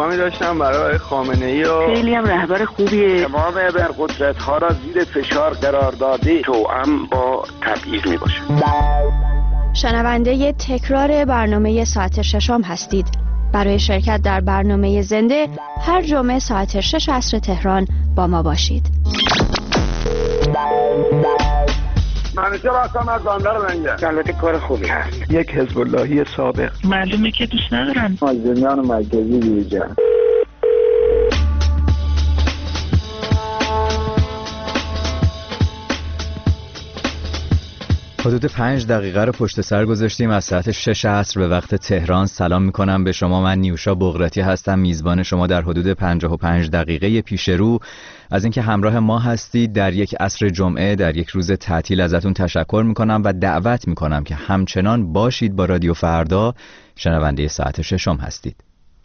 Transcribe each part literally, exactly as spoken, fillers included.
پیغامی داشتم برای خامنه‌ای و خیلی هم رهبر خوبیه. تمام ابرقدرت‌ها را زیر فشار قرار داده، توأم با تبعیض میباشه. شنونده تکرار برنامه ساعت ششم هستید. برای شرکت در برنامه زنده هر جمعه ساعت شش عصر تهران با ما باشید. منوچهر هستم از بندر منگل. البته کار خوبی هست. یک حزب اللهی سابق. معلومه که دوست ندارم. مازندران مرکزی بیرجان. حدود پنج دقیقه رو پشت سر گذاشتیم از ساعت شش عصر به وقت تهران. سلام میکنم به شما. من نیوشا بغراتی هستم، میزبان شما در حدود پنجاه و پنج دقیقه پیش رو. از اینکه همراه ما هستید در یک عصر جمعه، در یک روز تعطیل ازتون تشکر میکنم و دعوت میکنم که همچنان باشید با رادیو فردا. شنونده ساعت ششم هستید.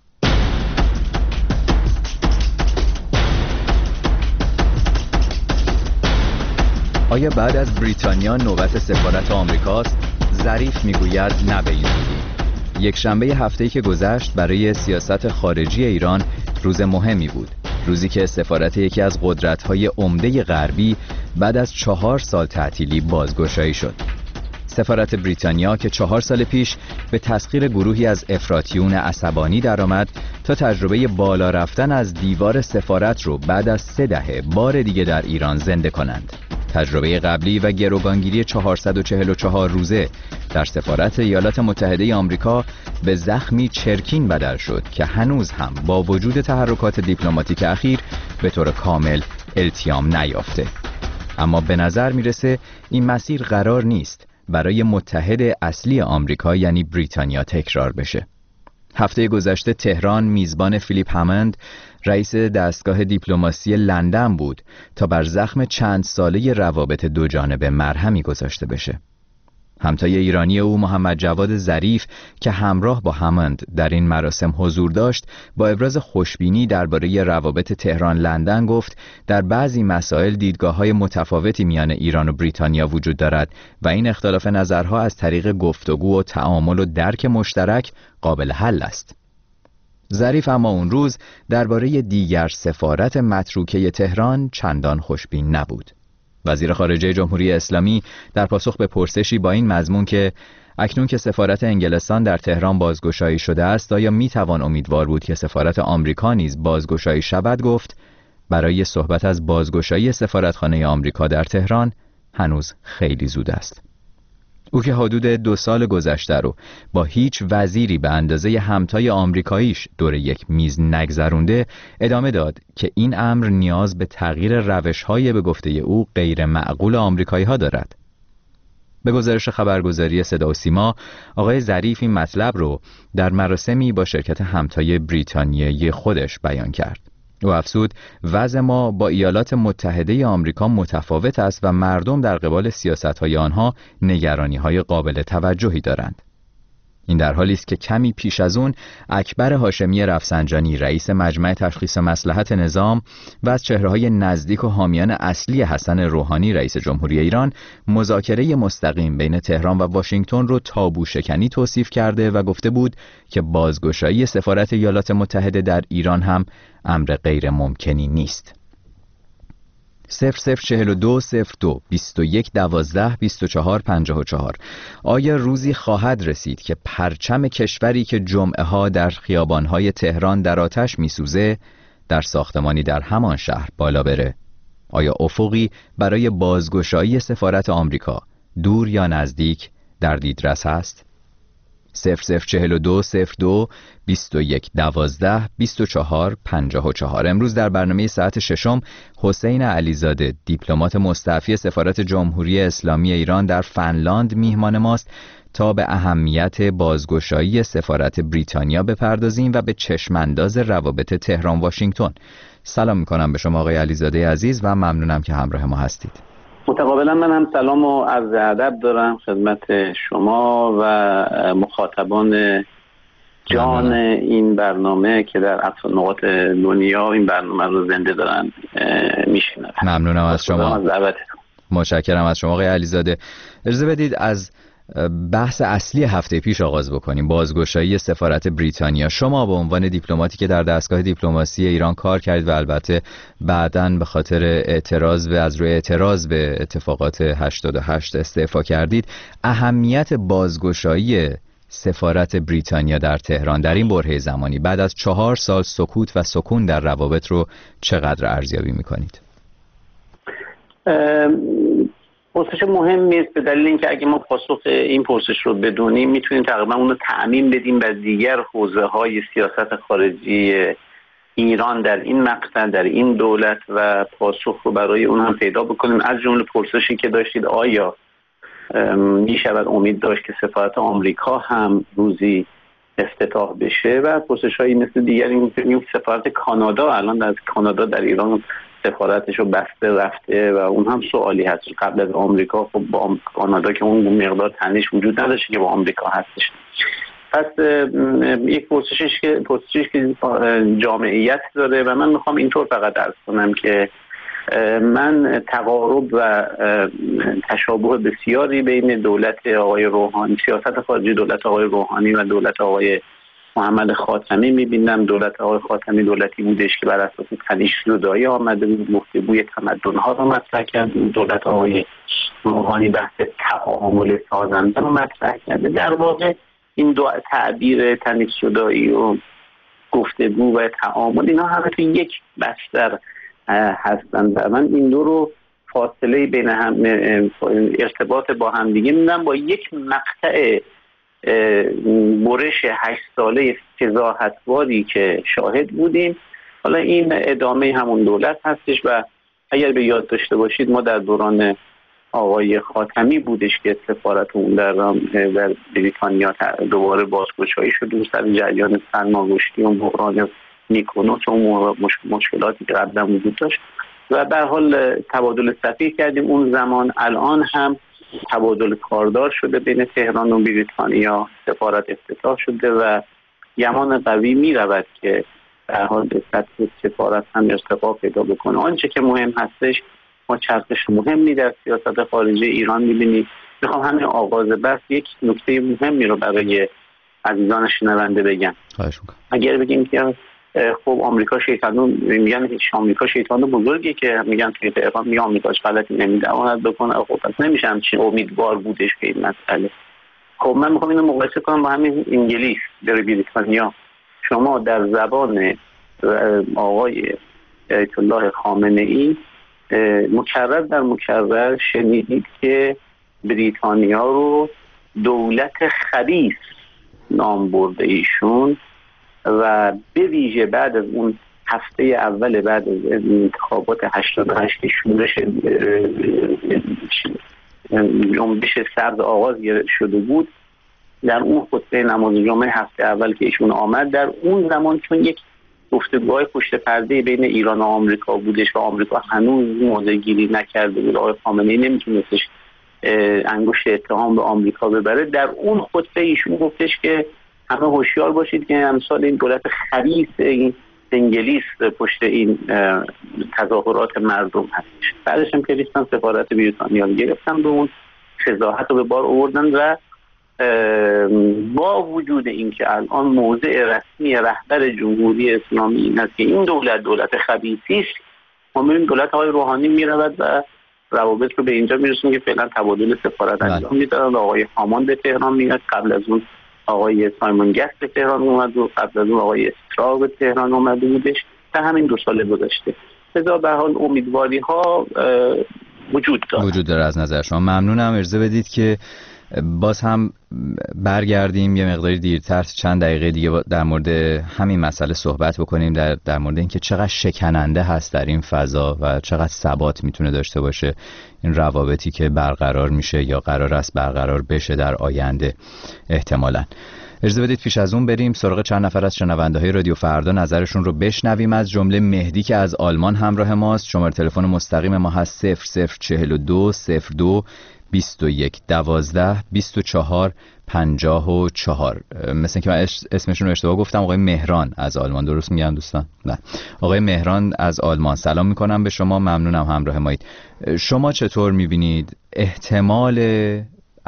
آیا بعد از بریتانیا نوبت سفارت آمریکاست؟ ظریف میگوید نه به این زودی. یک شنبه هفته‌ای که گذشت برای سیاست خارجی ایران روز مهمی بود. روزی که سفارت یکی از قدرت‌های عمده غربی بعد از چهار سال تعطیلی بازگشایی شد. سفارت بریتانیا که چهار سال پیش به تسخیر گروهی از افراطیون عصبانی درآمد تا تجربه بالا رفتن از دیوار سفارت رو بعد از سه دهه بار دیگه در ایران زنده کنند. تجربه قبلی و گروگانگیری چهارصد و چهل و چهار روزه در سفارت ایالات متحده آمریکا به زخمی چرکین بدل شد که هنوز هم با وجود تحرکات دیپلماتیک اخیر به طور کامل التیام نیافته. اما به نظر میرسه این مسیر قرار نیست برای متحد اصلی آمریکا یعنی بریتانیا تکرار بشه. هفته گذشته تهران میزبان فیلیپ همند رئیس دستگاه دیپلماسی لندن بود تا بر زخم چند ساله روابط دو جانبه مرهمی گذاشته بشه. همتای ایرانی او محمد جواد ظریف که همراه با همند در این مراسم حضور داشت با ابراز خوشبینی درباره روابط تهران لندن گفت در بعضی مسائل دیدگاه‌های متفاوتی میان ایران و بریتانیا وجود دارد و این اختلاف نظرها از طریق گفتگو و تعامل و درک مشترک قابل حل است. ظریف اما اون روز درباره دیگر سفارت متروکه تهران چندان خوشبین نبود. وزیر خارجه جمهوری اسلامی در پاسخ به پرسشی با این مضمون که اکنون که سفارت انگلستان در تهران بازگشایی شده است آیا میتوان امیدوار بود که سفارت آمریکا نیز بازگشایی شود گفت برای صحبت از بازگشایی سفارتخانه آمریکا در تهران هنوز خیلی زود است. او که حدود دو سال گذشته رو با هیچ وزیری به اندازه همتای آمریکاییش دور یک میز نگذرونده ادامه داد که این امر نیاز به تغییر روش‌های به گفته او غیر معقول آمریکایی‌ها دارد. به گزارش خبرگزاری صدا و سیما آقای ظریف این مطلب رو در مراسمی با شرکت همتای بریتانیایی خودش بیان کرد. او افزود وضع ما با ایالات متحده آمریکا متفاوت است و مردم در قبال سیاست‌های آنها نگرانی‌های قابل توجهی دارند. این در حالی است که کمی پیش از اون اکبر هاشمی رفسنجانی رئیس مجمع تشخیص مصلحت نظام و از چهره‌های نزدیک و حامیان اصلی حسن روحانی رئیس جمهوری ایران مذاکره مستقیم بین تهران و واشنگتن رو تابو شکنی توصیف کرده و گفته بود که بازگشایی سفارت ایالات متحده در ایران هم امر غیر ممکنی نیست. صفر صفر چهل و دو صفر دو بیست و یک دوازده بیست و چهار پنجاه و چهار. آیا روزی خواهد رسید که پرچم کشوری که جمعه ها در خیابانهای تهران در آتش میسوزه در ساختمانی در همان شهر بالا بره؟ آیا افقی برای بازگشایی سفارت آمریکا دور یا نزدیک در دیدرس هست؟ صفر صفر چهل و دو صفر دو بیست و یک دوازده بیست و چهار پنجاه و چهار. امروز در برنامه ساعت ششم حسین علیزاده دیپلمات مستعفی سفارت جمهوری اسلامی ایران در فنلاند میهمان ماست تا به اهمیت بازگشایی سفارت بریتانیا بپردازیم و به چشمانداز روابط تهران واشنگتن. سلام میکنم به شما آقای علیزاده عزیز و ممنونم که همراه ما هستید. متقابلا من هم سلام و عرض ادب دارم خدمت شما و مخاطبان جان این برنامه که در اطراف نقاط دنیا این برنامه رو زنده دارن میشنون. ممنونم از شما. متشکرم از شما آقای علیزاده. اجازه بدید از بحث اصلی هفته پیش آغاز بکنیم، بازگشایی سفارت بریتانیا. شما به عنوان دیپلماتی که در دستگاه دیپلماسی ایران کار کردید و البته بعداً به خاطر اعتراض به از روی اعتراض به اتفاقات هشتاد و هشت استعفا کردید، اهمیت بازگشایی سفارت بریتانیا در تهران در این برهه زمانی بعد از چهار سال سکوت و سکون در روابط رو چقدر ارزیابی می‌کنید؟ پرسش مهمی است، به دلیل اینکه اگه ما پاسخ این پرسش رو بدونیم میتونیم تقریبا اون رو تعمیم بدیم به دیگر حوزه‌های سیاست خارجی ایران در این مقطع، در این دولت، و پاسخ رو برای اون هم پیدا بکنیم. از جمله پرسشی که داشتید آیا میشود امید داشت که سفارت آمریکا هم روزی افتتاح بشه، و پرسش‌هایی مثل دیگری این سفارت کانادا، الان در کانادا در ایران سفارتش رو بسته رفته و اون هم سوالی هست. قبل از آمریکا خب با کانادا که اون مقدار تنش وجود نداشته که با آمریکا هستش. پس یک پرسشش که پرسشش که جامعیت داره و من میخوام اینطور فقط عرض کنم که من تقارب و تشابه بسیاری بین دولت آقای روحانی، سیاست خارجی دولت آقای روحانی و دولت آقای محمد خاتمی میبینم. دولت آقای خاتمی دولتی بودش که بر اساس تنش زدایی آمده بود، گفتگوی تمدن‌ها رو مطرح کرد. دولت آقای روحانی بحث تعامل سازنده رو مطرح کرده. در واقع این دو تعبیر تنش زدایی و گفتگو و تعامل اینا همه تو یک بستر هستند و من این دو رو فاصله بین هم ارتباط با هم دیگه میدم با یک مقطع برش هشت ساله فضاحت‌باری که شاهد بودیم. حالا این ادامه همون دولت هستش و اگر به یاد داشته باشید ما در دوران آقای خاتمی بودش که سفارت اون در در بریتانیا دوباره بازگشایی شد و سر جریان سرماگشتی و بحران میکونوس و مشکلاتی که قبلا وجود داشت و به هر حال تبادل سفیر کردیم اون زمان. الان هم تبادل کاردار شده بین تهران و بریتانیا، سفارت افتتاح شده و گمان قوی می رود که در حال به سطح سفارت هم ارتقا پیدا بکنه. آنچه که مهم هستش، ما چرخش مهمی در سیاست خارجی ایران می‌بینیم. میخوام همین آغاز بحث یک نکته مهمی رو برای عزیزان شنونده بگم. اگر بگیم که خب آمریکا شیطان، میگن هیچ آمریکا شیطان بزرگی که میگن توی تهران میگن آمریکاش غلطی نمی‌دواند بکنه، خب پس نمیشه همچین امیدوار بودش به این مسئله. خب من میخوام اینو مقایسه کنم با همین انگلیس در بریتانیا. شما در زبان آقای آیت الله خامنه‌ای مکرر در مکرر شنیدید که بریتانیا رو دولت خبیث نام برده ایشون و به ویژه بعد از اون هفته اول بعد از انتخابات هشتاد و هشت شورش جنبش سرد آغاز شده بود، در اون خطبه نماز جمعه هفته اول که ایشون آمد، در اون زمان چون یک گفتگوهای پشت پرده بین ایران و آمریکا بودش و آمریکا هنوز موضع گیری نکرده بود، آقای خامنه‌ای نمیتونستش انگشت اتهام به آمریکا ببره، در اون خطبه ایشون گفتش که همه هوشیار باشید که امسال این دولت خبیث این انگلیس پشت این تظاهرات مردم هستش. بعدش هم که ریختن سفارت بریتانیا رو گرفتن به اون فضاحت رو به بار آوردن و با وجود اینکه الان موضع رسمی رهبر جمهوری اسلامی این است که این دولت دولت خبیثی است، ما می‌بینیم دولت آقای روحانی میرود و روابط رو به اینجا میرسونه که فعلا تبادل سفارت انجام میدن و آقای هامان به تهران میاد. قبل از اون آقای سایمون گست به تهران اومد و قبل از اون آقای استرا به تهران اومده بودش در همین دو سال گذشته. لذا به حال امیدواری ها وجود داره. وجود داره از نظر شما. ممنونم. اجازه بدید که باز هم برگردیم یه مقداری دیرتر چند دقیقه دیگه در مورد همین مسئله صحبت بکنیم، در در مورد اینکه چقدر شکننده هست در این فضا و چقدر ثبات میتونه داشته باشه این روابطی که برقرار میشه یا قرار است برقرار بشه در آینده احتمالاً. اجازه بدید پیش از اون بریم سراغ چند نفر از شنونده‌های رادیو فردا نظرشون رو بشنویم. از جمله مهدی که از آلمان همراه ماست. شماره تلفن مستقیم ما هست صفر صفر چهل و دو صفر دو بیست و یک دوازده بیست و چهار پنجاه و چهار. مثل اینکه من اسمشون رو اشتباه گفتم. آقای مهران از آلمان، درست میگم دوستان؟ نه، آقای مهران از آلمان. سلام میکنم به شما، ممنونم همراه مایید. شما چطور میبینید احتمال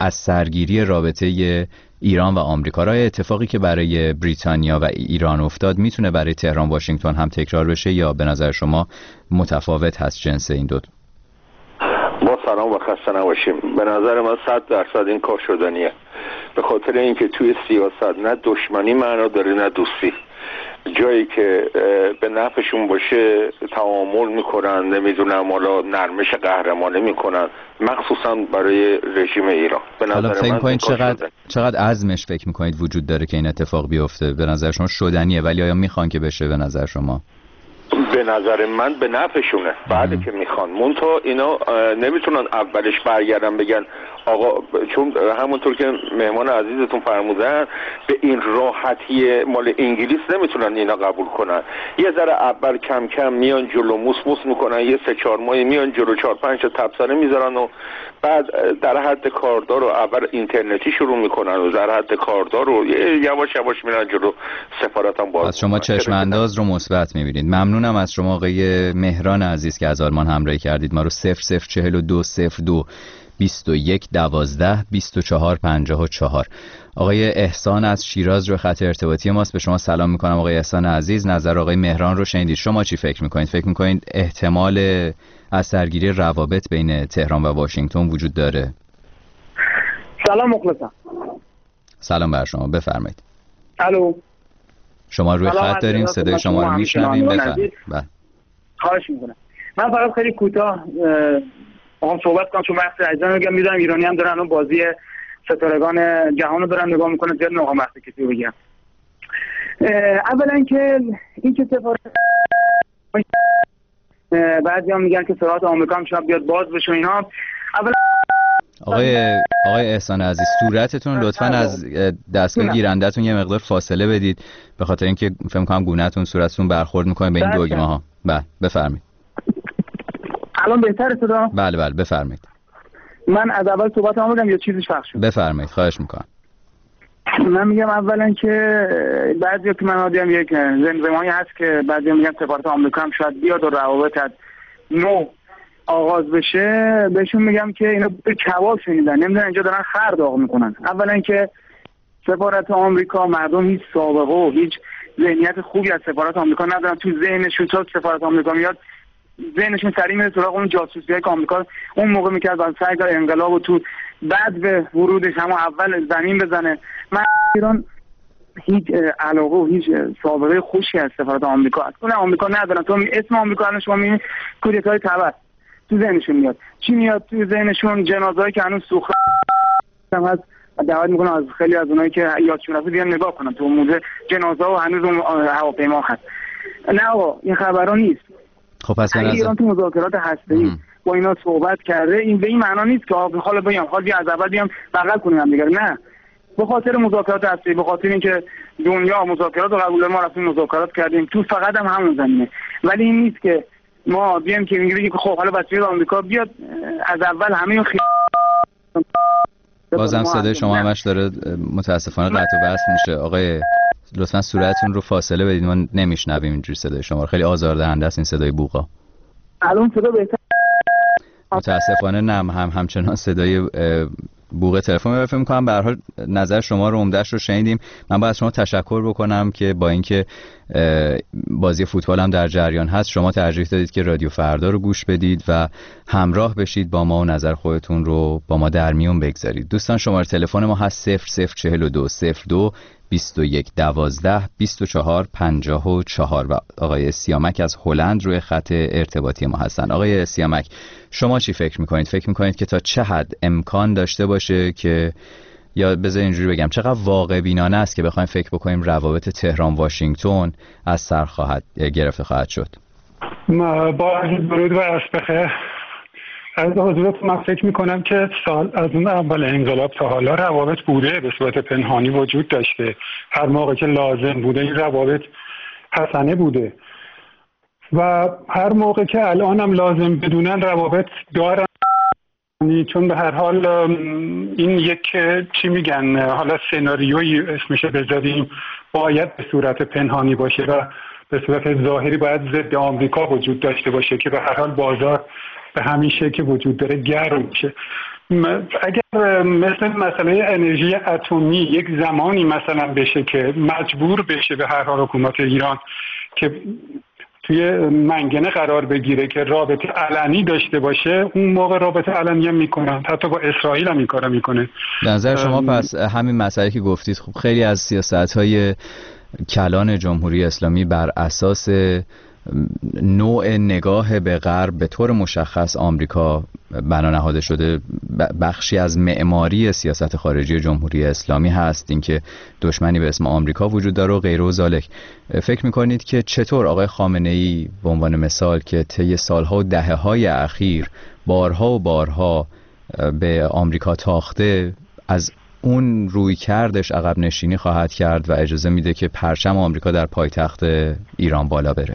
از سرگیری رابطه ایران و آمریکا. راه اتفاقی که برای بریتانیا و ایران افتاد میتونه برای تهران واشنگتن هم تکرار بشه یا به نظر شما متفاوت هست جنس این دو؟ با سلام و خسته نباشیم. به نظر من صد درصد این کار شدنیه، به خاطر اینکه توی سیاست نه دشمنی معنا داره نه دوستی. جایی که به نفعشون باشه تعامل میکنن، نمیدونم حالا نرمش قهرمانه میکنن، مخصوصا برای رژیم ایران. به نظر فکر من میکنید چقدر چقدر عزمش فکر میکنید وجود داره که این اتفاق بیفته؟ به نظر شما شدنیه، ولی آیا میخوان که بشه به نظر شما؟ به نظر من به نفعشونه بعد که میخوان. منتها اینا نمیتونن اولش برگردن بگن آقا، چون همونطور که مهمان عزیزتون فرمودن به این راحتی مال انگلیس نمیتونن اینا قبول کنن. یه ذره اول کم کم میان جلو، موس موس میکنن، یه سه چهار ماهی میان جلو، چهار پنج تا تبصره میذارن و بعد در حد کاردار رو اول اینترنتی شروع میکنن و در حد کاردار رو یواش یواش میرن جلو. سفارت هم باز. از شما چشم انداز رو مثبت میبینید. ممنونم از شما آقای مهران عزیز که از آلمان همراهی کردید ما رو. صفر صفر چهل و دو صفر دو بیست و یک دوازده بیست و چهار پنجاه و چهار. آقای احسان از شیراز رو خط ارتباطی ماست. به شما سلام میکنم آقای احسان عزیز. نظر آقای مهران رو شنیدید. شما چی فکر میکنید؟ فکر میکنید احتمال از سرگیری روابط بین تهران و واشنگتن وجود داره؟ سلام مخلصم. سلام بر شما، بفرمایید. الو، شما روی خط داریم، صدای شما رو میشنویم. بفرمایید. بله، خواهش میکنم. من فقط خیلی کوتاه آقا صحبت کنم، چون وقت عزیزان میگم میدونم ایرانی هم دارن اون بازی ستارگان جهان رو دارن نگاه میکنن، زیاد ناقا وقت کسی بگم. اولا که این که سفارت بعضی هم میگن که سفارت آمریکا هم شاید بیاد باز بشه اینا. اولا آقای آقای احسان عزیز، صورتتون لطفاً از دستگاه گیرنده‌تون یه مقدار فاصله بدید، به خاطر اینکه فکر می‌کنم گونه‌تون صورتتون برخورد می‌کنه به این دوگمه ها. بله بفرمایید. الان بهتره صدا؟ بله بله بفرمایید. من از اول صحبتام بگم یا چیزی فرق شد؟ بفرمایید، خواهش می‌کنم. من میگم اولا که بعضیا که من آدم یک زمزمه‌ای هست که بعضیا میگن سفارت آمریکا هم شاید بیاد و روابط از نو آغاز بشه، بهشون میگم که اینا به کباب شنیدن، نمیدونن اینجا دارن خر داغ میکنن. اولا که سفارت آمریکا مردم هیچ سابقه و هیچ ذهنیت خوبی از سفارت آمریکا ندارن. تو ذهنشون تا سفارت آمریکا میاد ذهنشون سریع میره سراغ اون جاسوسی‌های که آمریکا اون موقع میکرد و سعی کرد انقلاب و تو بعد به ورودش هم اول زمین بزنه. من ایران هیچ علاقه و هیچ سابقه خوشی از سفارت آمریکا هست. اون آمریکا ندارن. تو اسم آمریکا الان شما میبینید کودتای تبر تو ذهنشون میاد. چی میاد تو ذهنشون؟ جنازه‌ای که هنوز سوخته هم هست. دعوت میکنم از خیلی از اونایی که یادشون رفته بیان نگاه کنن تو موزه جنازه و هنوز اون هواپیما هست. نه آقا این خبرا نیست. خب پس من ایران تو مذاکرات هسته‌ای با اینا صحبت کرده، این به این معنا نیست که آقا حالا بیام حالا بیا از اول بیام بغل کنیم هم دیگه. نه، به خاطر مذاکرات هسته‌ای، به خاطر اینکه دنیا مذاکرات رو قبول ما رفتیم مذاکرات کردیم تو فقط هم همون زمینه. ولی این نیست که ما بیام که میگیم که خب حالا بچه‌های آمریکا بیاد از اول همه خی... بازم صدای شما همش داره متاسفانه قطع و وصل میشه. آقای لطفاً صورتتون رو فاصله بدید، ما نمیشنویم اینجوری صدای شما. خیلی آزاردهنده است این صدای بوقا. الان صدا بهتر؟ متاسفانه نه، هم همچنان صدای بوق تلفن. فکر می‌کنم به هر حال نظر شما رو عمده‌اش رو شنیدیم. من باید شما تشکر بکنم که با اینکه بازی فوتبال هم در جریان هست، شما ترجیح دادید که رادیو فردا رو گوش بدید و همراه بشید با ما و نظر خودتون رو با ما در میون بگذارید. دوستان شماره تلفن ما هست صفر صفر چهل و دو صفر دو بیست و یک دوازده بیست و چهار پنجاه و چهار و آقای سیامک از هلند روی خط ارتباطی ما هستن. آقای سیامک، شما چی فکر میکنید؟ فکر میکنید که تا چه حد امکان داشته باشه که، یا بذار اینجوری بگم، چقدر واقع بینانه است که بخوایم فکر بکنیم روابط تهران واشنگتن از سر خواهد گرفته خواهد شد؟ ما با درود و عرض بخیر از حضورت، من فکر میکنم که سال از اون اول انقلاب تا حالا روابط بوده، به صورت پنهانی وجود داشته. هر موقع که لازم بوده این روابط حسنه بوده و هر موقع که الان هم لازم بدونن روابط دارن، چون به هر حال این یک چی میگن، حالا سناریویی اسمشه بذاریم، باید به صورت پنهانی باشه و به صورت ظاهری باید ضد آمریکا وجود داشته باشه که به هر حال بازار به همین شکل وجود داره گرم میشه. اگر مثل مسئله انرژی اتمی یک زمانی مثلا بشه که مجبور بشه به هر حال حکومت ایران که توی منگنه قرار بگیره که رابطه علنی داشته باشه، اون موقع رابطه علنی هم میکنن، حتی با اسرائیل هم این کارا میکنه. به نظر شما پس همین مسئله که گفتید، خب خیلی از سیاست‌های کلان جمهوری اسلامی بر اساس نوع نگاه به غرب به طور مشخص آمریکا بنا نهاده شده، بخشی از معماری سیاست خارجی جمهوری اسلامی هست، اینکه دشمنی به اسم آمریکا وجود داره و غیره و ذالک. فکر میکنید که چطور آقای خامنه‌ای به عنوان مثال که طی سالها و دهه‌های اخیر بارها و بارها به آمریکا تاخته، از اون روی کردش عقب نشینی خواهد کرد و اجازه میده که پرچم آمریکا در پایتخت ایران بالا بره؟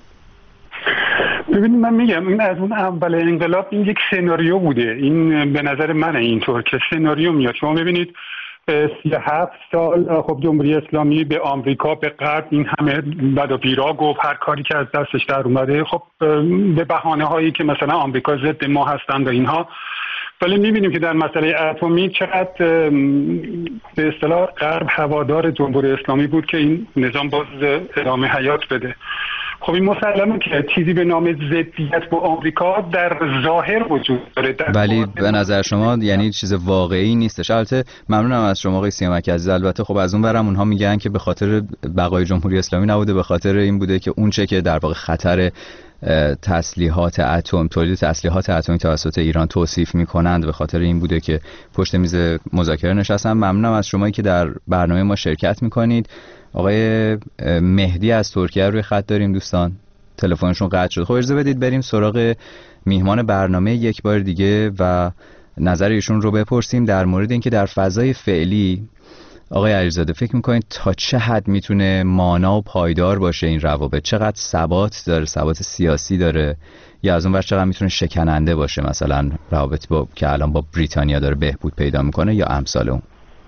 ببینید من میگم این از اون اول انقلاب این یک سناریو بوده. این به نظر من اینطور که سناریو میاد. شما ببینید سی و هفت سال خب جمهوری اسلامی به آمریکا، به غرب این همه بد و بیرا گفت، هر کاری که از دستش در اومده خب به بهانه هایی که مثلا آمریکا ضد ما هستند و اینها. ولی میبینیم که در مسئله اتمی چقدر به اصطلاح غرب هوادار جمهوری اسلامی بود که این نظام باز ادامه حیات بده. خب این مسلمه که چیزی به نام ضدیت با آمریکا در ظاهر وجود داره، ولی به نظر شما یعنی چیز واقعی نیستش. البته ممنونم از شما آقای سیامک عزیز. البته خب از اون برم اونها میگن که به خاطر بقای جمهوری اسلامی نبوده، به خاطر این بوده که اون چه که در واقع خطر تسلیحات اتم، تولید تسلیحات اتمی توسط ایران توصیف میکنند، به خاطر این بوده که پشت میز مذاکره نشستن. ممنونم از شمایی که در برنامه ما شرکت میکنید. آقای مهدی از ترکیه روی خط داریم دوستان، تلفنشون قطع شد. خب اجازه بدید بریم سراغ میهمان برنامه یک بار دیگه و نظر ایشون رو بپرسیم در مورد اینکه در فضای فعلی آقای علیزاده فکر میکنید تا چه حد میتونه مانا و پایدار باشه این روابط؟ چقدر ثبات داره، ثبات سیاسی داره، یا از اون ور چقدر میتونه شکننده باشه، مثلا روابط با که الان با بریتانیا داره بهبود پیدا میکنه یا امثال اون؟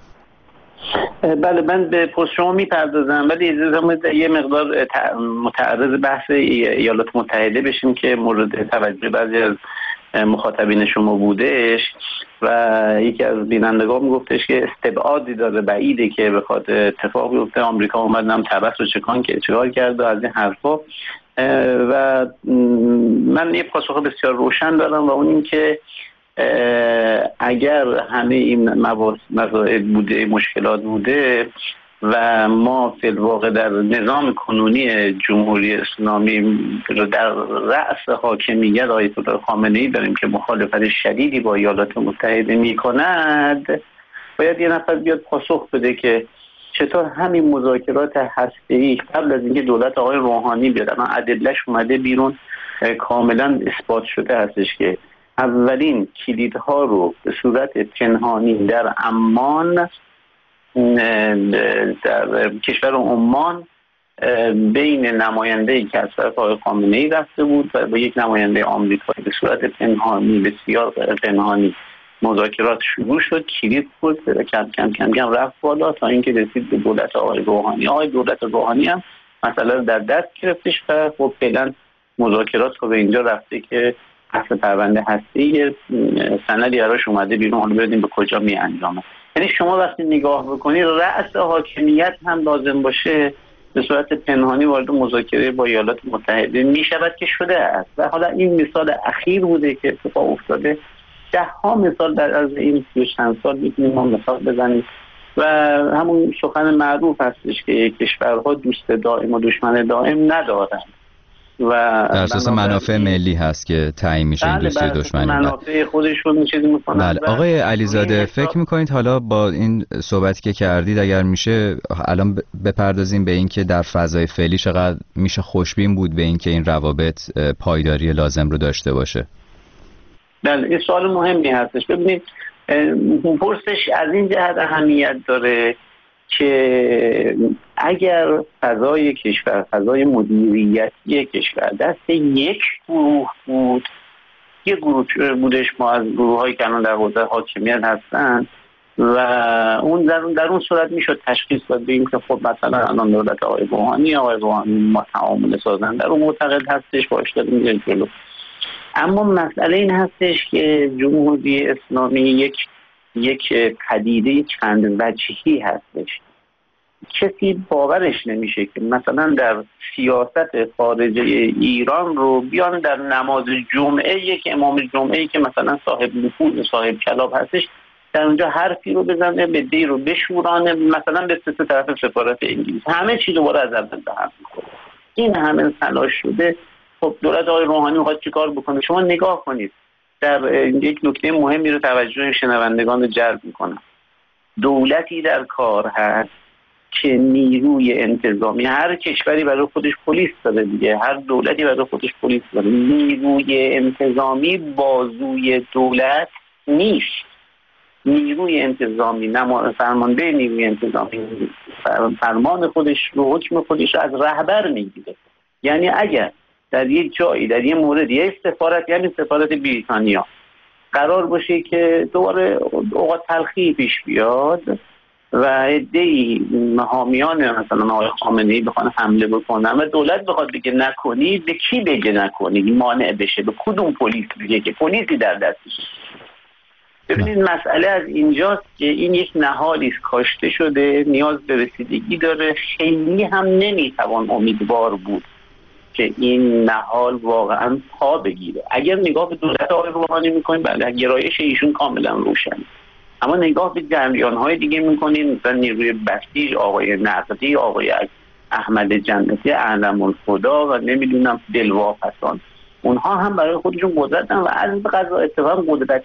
بله من به پرس شما میپردازم، ولی اجازه یه مقدار متعرض بحث ایالات متحده بشیم که مورد توجه بعضی از مخاطبین شما بودش و یکی از بینندگان میگفتش که استبعادی داره، بعیده که بخواد اتفاق بیفته، آمریکا اومدنم تبس و چکان که چکار کرد و از این حرفا. و من یه پاسخ بسیار روشن دارم و اون این که اگر همه این مسائل بوده، مشکلات بوده و ما فی الواقع در نظام کنونی جمهوری اسلامی در رأس حاکمیت آیت الله خامنه‌ای داریم که مخالفت شدیدی با ایالات متحده می‌کند، باید یه نفر بیاد پاسخ بده که چطور همین مذاکرات هسته‌ای قبل از اینکه دولت آقای روحانی بیاد، اما ادله‌اش اومده بیرون، کاملا اثبات شده هستش که اولین کلیدها رو به صورت پنهانی در عمان، در کشور عمان، بین نماینده‌ای که از طرف آقای خامنه‌ای رفته بود و با یک نماینده آمریکایی به صورت پنهانی، بسیار پنهانی مذاکرات شروع شد، کلید بود و کم کم کم کم رفت بالا تا اینکه رسید به دولت آقای روحانی. آقای دولت روحانی هم مسئله رو در دست گرفتش و خب فعلا مذاکرات رو به اینجا رفته که اصل پرونده هستی سندی براش اومده بیرون، حالا ببینیم به کجا می انجامه. یعنی شما وقتی نگاه بکنید رأس حاکمیت هم لازم باشه به صورت پنهانی وارد مذاکره با ایالات متحده می شود که شده است و حالا این مثال اخیر بوده که اتفاق افتاده. ده ها مثال در از این سی و چند سال میتونیم ما مثال بزنیم و همون سخن معروف هستش که کشورها دوست دائم و دشمن دائم ندارند و در اساس منافع ملی هست که تعیین میشه این دوستی دشمنی. منافع خودشون چیزی میکنن. بله آقای علیزاده فکر میکنید حالا با این صحبتی که کردید اگر میشه الان بپردازیم به این که در فضای فعلی چقدر میشه خوشبین بود به این که این روابط پایداری لازم رو داشته باشه؟ بله این سوال مهمی هستش. ببینید پرسش از این جهت اهمیت داره که اگر فضای کشور، فضای مدیریتی کشور دست یک گروه بود، یک گروه بودش ما از گروه هایی که الان در حوزه حاکمیت هستن و اون در اون در اون صورت میشد تشخیص داد بگیم که خب مثلا الان دولت آقای روحانی آقای روحانی ما تعامل سازنده رو معتقد هستش باش داریم میریم جلو. اما مسئله این هستش که جمهوری اسلامی یک یک پدیده چند وجهی هستش. کسی باورش نمیشه که مثلا در سیاست خارجه ایران رو بیان در نماز جمعه یک امام جمعه‌ای که مثلا صاحب نفوذ صاحب کلاب هستش در اونجا حرفی رو بزنه، به دی رو بشورانه، مثلا به سه طرف سفارت انگلیس، همه چی دوباره از اول به هم می‌خوره. این همه تلاش شده. خب دولت آقای روحانی می‌خواد چیکار بکنه؟ شما نگاه کنید، در یک نکته مهمی رو توجه شنوندگان جلب می‌کنم. دولتی در کار هست که نیروی انتظامی، هر کشوری برای خودش پلیس داره دیگه، هر دولتی برای خودش پلیس داره، نیروی انتظامی بازوی دولت نیست. نیروی انتظامی نما فرمانده نیروی انتظامی فرمان خودش رو، حکم خودش رو از رهبر میگیره. یعنی اگر در یک جایی، در یک مورد، یک سفارت، یعنی سفارت بریتانیا قرار باشه که دوباره اوقات تلخی پیش بیاد و عده‌ای حامیان مثلا آقای خامنه‌ای بخوان حمله بکنن و دولت بخواد بگه نکنی، به کی بگه نکنی؟ مانع بشه؟ به کدوم پلیس بگه که پلیسی در دستش؟ ببینید مسئله از اینجاست که این یک نهالی کاشته شده، نیاز به رسیدگی داره. خیلی هم نمیتوان امیدوار بود که این نهال واقعا پا بگیره. اگر نگاه به دولت آقای روحانی میکنیم، بله گرایش ایشون کاملا روشن، اما نگاه به جریان‌های دیگه میکنیم، مثلا نیروی بسیج، آقای نقدی، آقای احمد جنتی، اعلم الخدا و نمیدونم دلواپسان، اونها هم برای خودشون قدرت هم و از قضا اتفاق قدرت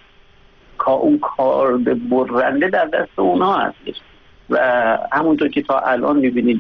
که اون کار برنده در دست اونها هستش و همونطور که تا الان میبینید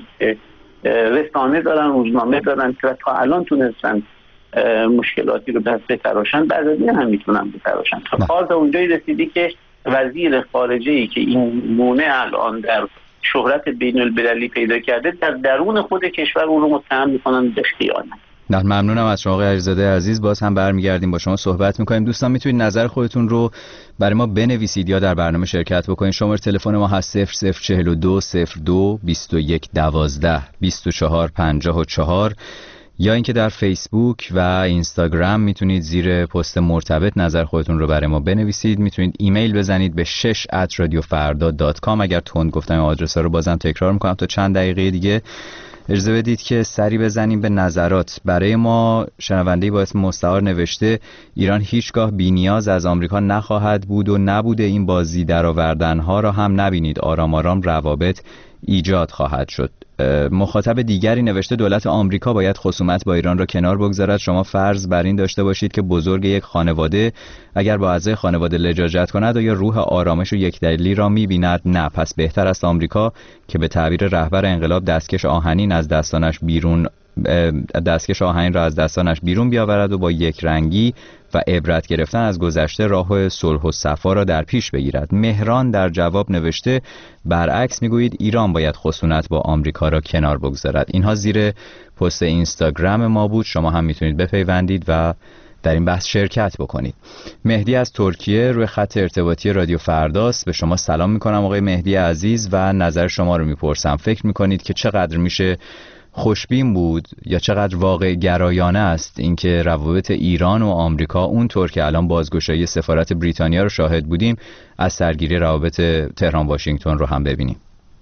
رسانه دارن، روزنامه دارن که تا الان تونستن مشکلاتی رو بتراشن، بعد از این هم میتونن بتراشن. تا کار تا اونجایی رسیدی که وزیر خارجه‌ای که این گونه الان در شهرت بین المللی پیدا کرده، در درون خود کشور اون رو متهم میکنن به خیانت. نه ممنونم از شما آقای علیزاده عزیز. باز هم برمیگردیم با شما صحبت میکنیم. دوستان میتونید نظر خودتون رو برای ما بنویسید یا در برنامه شرکت بکنید. شماره تلفن ما هست صفر صفر چهل و دو صفر دو بیست و یک دوازده بیست و چهار پنجاه و چهار یا اینکه در فیسبوک و اینستاگرام میتونید زیر پست مرتبط نظر خودتون رو برای ما بنویسید. میتونید ایمیل بزنید به شش ات رادیو فردا دات کام. اگر تند گفتم آدرس ها رو بازم تکرار میکنم تا چند دقیقه دیگه. اجازه بدید که سری بزنیم به نظرات. برای ما شنونده‌ای با اسم مستعار نوشته ایران هیچگاه بی‌نیاز از آمریکا نخواهد بود و نبوده این بازی درآوردن‌ها را هم نبینید. آرام آرام روابط ایجاد خواهد شد. مخاطب دیگری نوشته دولت آمریکا باید خصومت با ایران را کنار بگذارد. شما فرض بر این داشته باشید که بزرگ یک خانواده اگر با اعضای خانواده لجاجت کند یا روح آرامش و یکدلی را می‌بیند؟ نه. پس بهتر است آمریکا که به تعبیر رهبر انقلاب دستکش آهنین از دستانش بیرون دستکش آهنین را از دستانش بیرون بیاورد و با یک رنگی و عبرت گرفتن از گذشته راه صلح و صفا را در پیش بگیرد. مهران در جواب نوشته برعکس میگویید ایران باید خشونت با آمریکا را کنار بگذارد. اینها زیر پست اینستاگرام ما بود. شما هم میتونید بپیوندید و در این بحث شرکت بکنید. مهدی از ترکیه روی خط ارتباطی رادیو فرداست. به شما سلام میکنم آقای مهدی عزیز و نظر شما رو میپرسم. فکر میکنید که چقدر میشه خوشبین بود یا چقدر واقع گرایانه است اینکه روابط ایران و آمریکا اونطور که الان بازگشایی سفارت بریتانیا رو شاهد بودیم از سرگیری روابط تهران واشنگتن رو هم ببینیم؟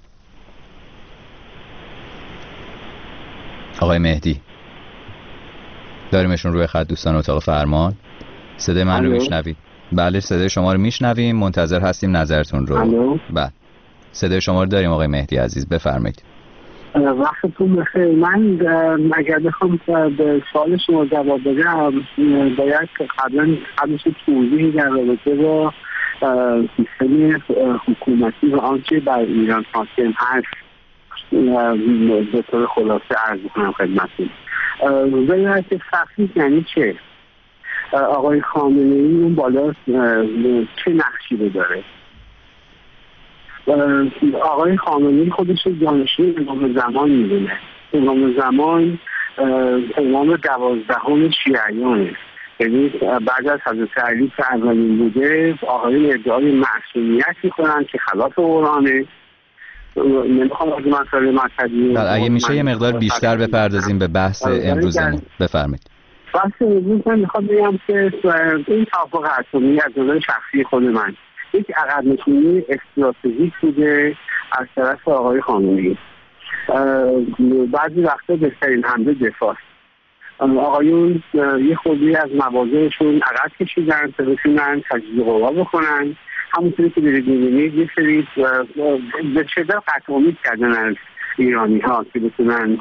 آقای مهدی داریمشون روی خط دوستان اتاق فرمان. صدای من رو میشنوید؟ بله صدای شما رو میشنویم. منتظر هستیم نظرتون رو. بله صدای شما رو داریم آقای مهدی عزیز، بفرمایید. وقتتون بخیر. من اگر بخوام به سوال شما جواب بدم باید قبلا قبلش توضیحی در رابطه با سیستم حکومتی و آنچه بر ایران حاکم هست به طور خلاصه عرض کنم خدمتتون. ولایت فقیه یعنی چه؟ آقای خامنه‌ای اون بالا چه نقشی رو داره؟ آقای خامنه‌ای خودش جانشین امام زمان میدونه. امام زمان امام دوازدهم شیعیانه، یعنی بعد از حضرت علی که اولین بوده آقای ادعای معصومیت میکنن که خلاف قرآنه. نمیخوام از مسئله مذهبی. اگه میشه یه مقدار بیشتر بپردازیم به بحث امروزمون. بفرمایید. بحث امروز من میخوام بگم که این توافق اتمی از نظر شخصی خود من یک عقب نشینی استراتژیک بوده از طرف آقای خامنه‌ای. بعضی وقتا بهترین حمله دفاع. آقایون یه خودی از مواضعشون عقب کشیدن تا بتونن تجزیه قوا بکنن، همونطوری که دارید می‌بینید یه سری به شدت قطع امید کردن از ایرانی ها که بتونن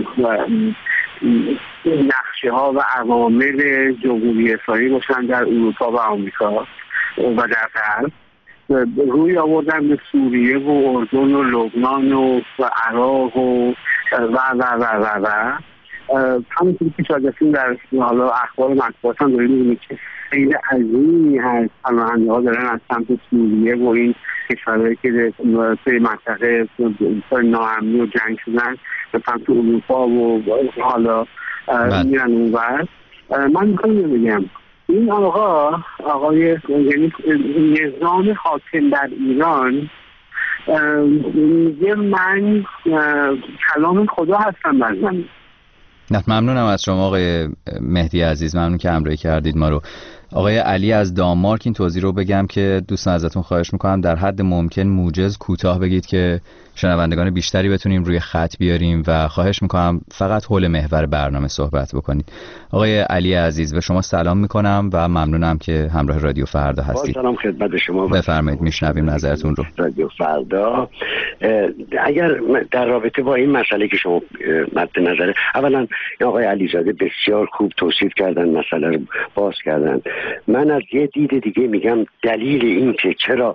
نقشه ها و عوامل جمهوری اسلامی باشن در اروپا و آمریکا و در غرب، روی آوردن به سوریه و اردن و لبنان و عراق و و و و و و همونطوری که شاید در حالا اخبار مطبوعات هم دارید می‌بینید که خیلی عظیمی هست پناهنده ها دارن از سمت سوریه و این کشورهایی که توی منطقه ناامنی و جنگ شدن به سمت اروپا و حالا میرن اونور. من میخوام بگم این آقا آقای یعنی نظام حاکم در ایران میگه من کلام خدا هستم بر زمین. نه ممنونم از شما آقای مهدی عزیز، ممنون که همراهی کردید ما رو. آقای علی از دانمارک این توضیح رو بگم که دوستان ازتون خواهش میکنم در حد ممکن موجز کوتاه بگید که شنوندگان بیشتری بتونیم روی خط بیاریم و خواهش میکنم فقط حول محور برنامه صحبت بکنید. آقای علی عزیز به شما سلام میکنم و ممنونم که همراه رادیو فردا هستید. سلام خدمت شما. بفرمایید میشنویم نظرتون رو. رادیو فردا اگر در رابطه با این مسئله که شما مد نظر، اولا آقای علیزاده بسیار خوب توصیف کردن، مسئله رو باز کردن. من از یه دید دیگه میگم دلیل این که چرا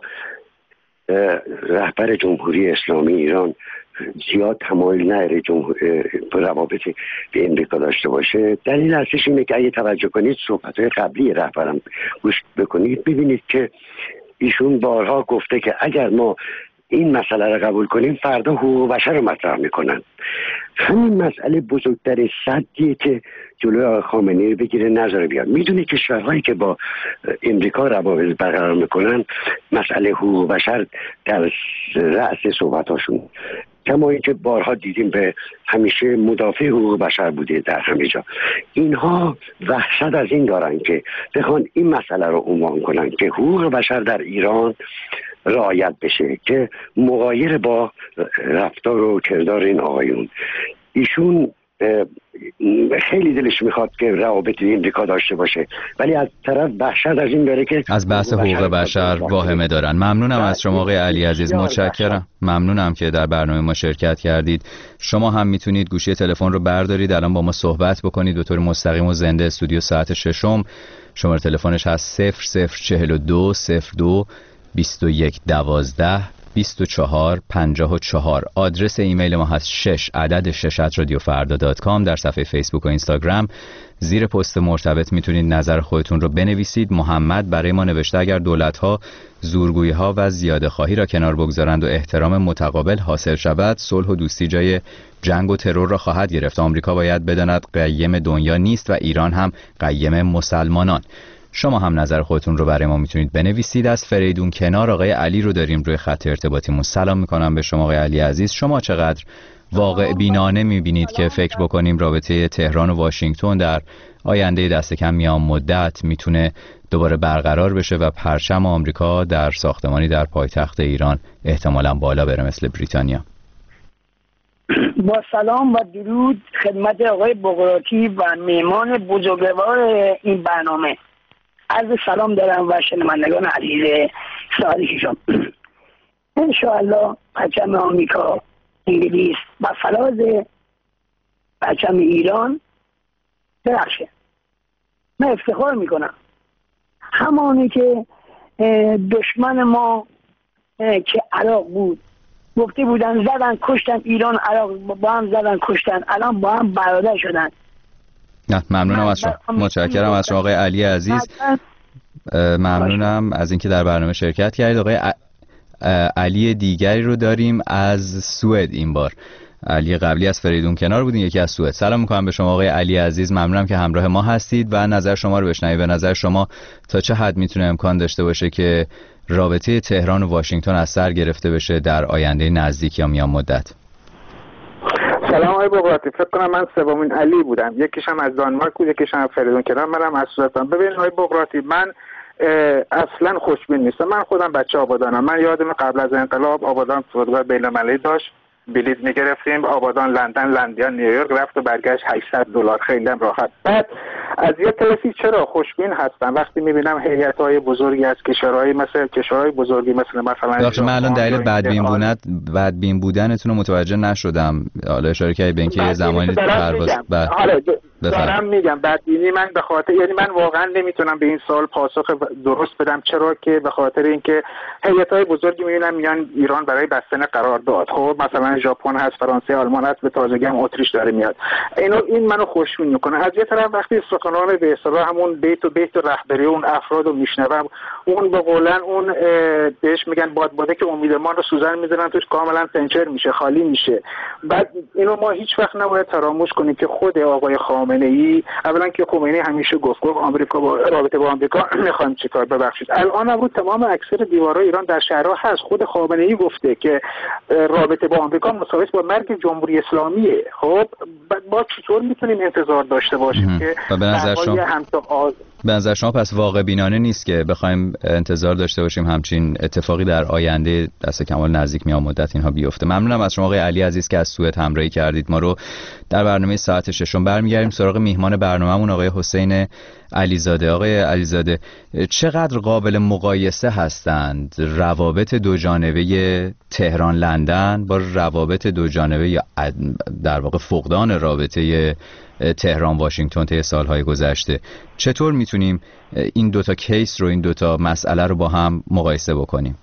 رهبر جمهوری اسلامی ایران زیاد تمایل نداره روابط به امریکا داشته باشه، دلیل اصلیش اینه که اگه توجه کنید صحبت‌های قبلی رهبرم گوش بکنید ببینید که ایشون بارها گفته که اگر ما این مسئله رو قبول کنیم فردا حقوق بشر رو مطرح میکنن. همین مسئله بزرگترین سدیه که جلوی آقای خامنه‌ای رو بگیره نذاره بیاد. میدونی کشورهایی که با امریکا روابط برقرار میکنن مسئله حقوق بشر در رأس صحبتاشون، کما اینکه بارها دیدیم به همیشه مدافع حقوق بشر بوده در همه جا. اینها وحشت از این دارن که بخوان این مسئله رو عنوان کنن که حقوق بشر در ایران رعایت بشه، که مغایر با رفتار و کردار این آقایون. ایشون خیلی دلش میخواد که روابط امریکا داشته باشه، ولی از طرف وحشت از این داره که از بحث حقوق بشر واهمه دارن. ممنونم از شما آقای علی عزیز، متشکرم. ممنونم که در برنامه ما شرکت کردید. شما هم میتونید گوشی تلفن رو بردارید الان با ما صحبت بکنید به طور مستقیم و زنده. استودیو ساعت ششم، شماره تلفنش هست صفر صفر چهل و دو صفر دو بیست و یک دوازده بیست و چهار پنجاه و چهار. آدرس ایمیل ما هست شش عدد شش ات رادیو فردا دات کام. در صفحه فیسبوک و اینستاگرام زیر پست مرتبط میتونید نظر خودتون رو بنویسید. محمد برای ما نوشته اگر دولت‌ها زورگویی‌ها و زیاده خواهی را کنار بگذارند و احترام متقابل حاصل شود، صلح و دوستی جای جنگ و ترور را خواهد گرفت. آمریکا باید بداند قیم دنیا نیست و ایران هم قیم مسلمانان. شما هم نظر خودتون رو برای ما میتونید بنویسید. از فریدون کنار آقای علی رو داریم روی خط ارتباطیمون. سلام میکنم به شما آقای علی عزیز. شما چقدر واقع بینانه میبینید که فکر بکنیم رابطه تهران و واشنگتن در آینده دست کم میان مدت میتونه دوباره برقرار بشه و پرچم آمریکا در ساختمانی در پایتخت ایران احتمالاً بالا بره مثل بریتانیا؟ با سلام و درود خدمت آقای بغراتی و مهمان بزرگوار این برنامه. عرض سلام دارم و شنوندگان عزیز ساعت ششم. انشاءالله پرچم آمریکا، انگلیس و فراز پرچم ایران درخشه. من افتخار میکنم همانی که دشمن ما که عراق بود گفته بودن زدن کشتن، ایران عراق با هم زدن کشتن، الان با هم برادر شدن. نه ممنونم از شما، متشکرم از شما آقای علی عزیز. ممنونم از اینکه در برنامه شرکت کردید. آقای علی دیگری رو داریم از سوئد. این بار علی قبلی از فریدون کنار بودین، یکی از سوئد. سلام میکنم به شما آقای علی عزیز، ممنونم که همراه ما هستید و نظر شما رو بشنویم. به نظر شما تا چه حد میتونه امکان داشته باشه که رابطه تهران و واشنگتن از سر گرفته بشه در آینده نزدیک یا میان مدت؟ سلام آقای بقراطی، فکر کنم من سومین علی بودم، یکیشم از دانمارک بود، یکیشم از فریدون کردم، منم از سوئدم. ببین آقای بقراطی، من اصلا خوشبین نیستم. من خودم بچه آبادانم. من یادم قبل از انقلاب آبادان فرودگاه بین‌المللی داشت، بلیط میگرفتیم آبادان لندن، لندن نیویورک، رفت و برگشت هشتصد دلار، خیلی هم راحت. بعد از یه طرفی چرا خوشبین هستم وقتی میبینم هیئت‌های بزرگی از کشورهای مثل کشورهای بزرگی مثل مثلا بخش من الان دلیل بدبین بودن بدبین بودنتون رو متوجه نشدم. حالا اشاره کردید به اینکه یه زمانی پرواز حالا دارم میگم بدبینی من به خاطر، یعنی من واقعا نمیتونم به این سوال پاسخ درست بدم، چرا که به خاطر اینکه هیئت‌های بزرگی میبینم میان ایران برای بستن قرارداد، خب مثلا ژاپن هست، فرانسه، آلمان هست، به تازگی هم اتریش داره میاد. اینو این منو خوشبین میکنه. از یه طرف وقتی سخنان به اصطلاح همون بیت و بیت و رهبری اون افراد رو میشنوم، اون به قولن اون بهش میگن بادباده که امیدوار رو سوزن میذارن توش، کاملا پنچر میشه، خالی میشه. بعد اینو ما هیچ وقت نباید فراموش کنیم که خود آقای خامنه ای، اولا که خمینی همیشه گفت گفت آمریکا با رابطه با آمریکا میخوایم چیکار، ببخشید الان هم رو تمام اکثر دیوارهای ایران در شهرها هست. خود خامنه ای گفته که رابطه با آمریکا مساوی با مرگ جمهوری اسلامیه. خب ما چطور میتونیم انتظار داشته باشیم که به نظر شما آز... به نظر شما پس واقع بینانه نیست که بخوایم انتظار داشته باشیم همچین اتفاقی در آینده دست کمال نزدیک میان مدت اینها بیفته؟ ممنونم از شما آقای علی عزیز که از سوئد همراهی کردید ما رو. در برنامه ساعت ششم برمیگردیم سراغ میهمان برنامه‌مون آقای حسین علیزاده. آقای علیزاده، چقدر قابل مقایسه هستند روابط دو جانبه تهران لندن با روابط دو جانبه یا در واقع فقدان رابطه تهران واشنگتن طی سالهای گذشته؟ چطور میتونیم این دوتا کیس رو، این دوتا مسئله رو با هم مقایسه بکنیم؟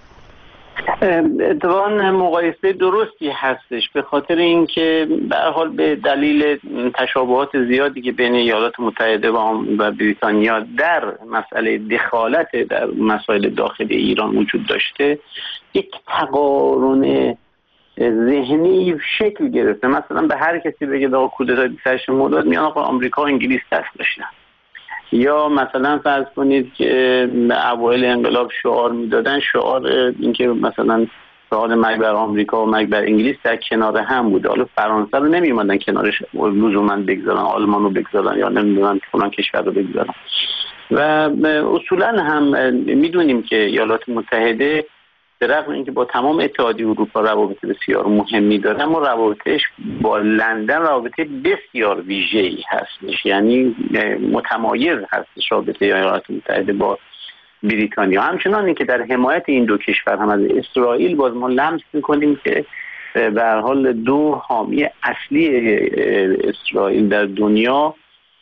اتفاقاً مقایسه درستی هستش، به خاطر اینکه به هر حال به دلیل تشابهات زیادی که بین ایالات متحده و بریتانیا در مسئله دخالت در مسائل داخلی ایران وجود داشته، یک تقارن ذهنی شکل گرفته. مثلا به هر کسی بگه آقا کودتای بیست و هشت مرداد میان آقا آمریکا و انگلیس دست داشتن، یا مثلا فرض کنید که اوایل انقلاب شعار میدادن، شعار اینکه مثلا شعار مرگ بر آمریکا و مرگ بر انگلیس در کنار هم بود. حالا فرانسه رو نمیومدن کنارش لزوما بگذارن، آلمان رو بگذارن، یا نمیدونم فلان کشور رو بگذارن. و اصولا هم میدونیم که ایالات متحده به رغم اینکه با تمام اتحادیه اروپا روابط بسیار مهمی داره، اما روابطش با لندن رابطه بسیار ویژه‌ای هستش، یعنی متمایز هستش رابطه ایالات متحده با بریتانیا. همچنان اینکه در حمایت این دو کشور هم از اسرائیل باز ما لمس می‌کنیم که به هر حال دو حامی اصلی اسرائیل در دنیا،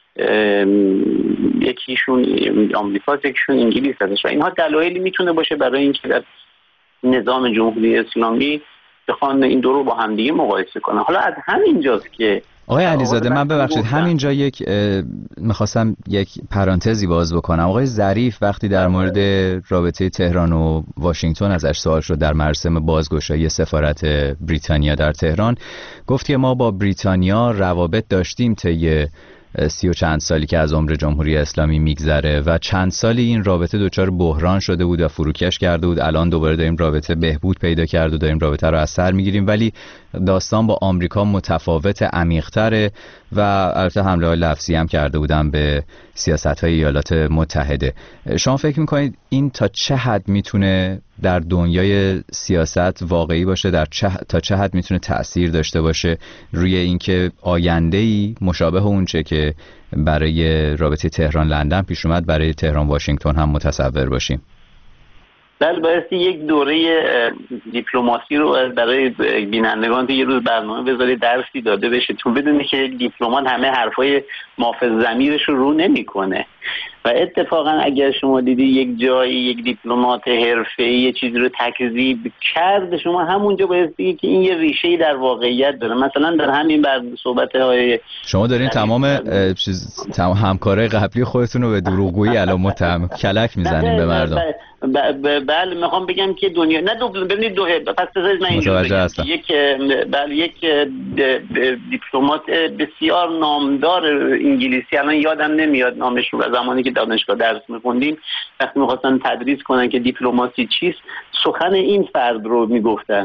یکیشون آمریکاست، یکیشون انگلیس هستش، و اینها دلایلی میتونه باشه برای اینکه در نظام جمهوری اسلامی بخوان این دو رو با هم دیگه مقایسه کنن. حالا از همینجاست که آقای علیزاده، من ببخشید همینجا یک میخواستم یک پرانتزی باز بکنم. آقای ظریف وقتی در مورد رابطه تهران و واشنگتن ازش سوال شد در مراسم بازگشایی سفارت بریتانیا در تهران، گفت که ما با بریتانیا روابط داشتیم طی سی و چند سالی که از عمر جمهوری اسلامی میگذره و چند سالی این رابطه دچار بحران شده بود و فروکش کرده بود. الان دوباره داریم رابطه بهبود پیدا کرد و داریم رابطه رو از سر میگیریم، ولی داستان با آمریکا متفاوت، عمیق‌تره و البته حمله های لفظی هم کرده بودن به سیاست‌های ایالات متحده. شما فکر میکنید این تا چه حد میتونه در دنیای سیاست واقعی باشه، در چه تا چه حد میتونه تأثیر داشته باشه روی اینکه آینده‌ای مشابه اونچه که برای رابطه تهران لندن پیش اومد برای تهران واشنگتن هم متصور باشیم؟ بله، بایستی یک دوره دیپلماسی رو برای بینندگان یه روز برنامه بذاری درسی داده بشه، چون بدونی که یک دیپلمات همه حرفای محافظ ضمیرش رو رو نمیکنه. و اتفاقا اگر شما دیدی یک جایی یک دیپلمات حرفه‌ای یه چیزی رو تکذیب کرد، شما همونجا باید بگی که این یه ریشه‌ای در واقعیت داره. مثلا در همین بر صحبت‌های شما دارین تمام چیز تمام همکارای قبلی خودتون رو به دروغگویی الان متهم کلک میزنین به مردم. بله، میخوام بگم که دنیا نه دوبل ببینید دو پس بذارید من اینجوری بگم یک بله یک دیپلمات بسیار نامدار انگلیسی، الان یادم نمیاد نامش رو، زمانی که دانشگاه درس می‌خوندیم وقتی می‌خواستن تدریس کنن که دیپلماسی چیست، سخن این فرد رو میگفتن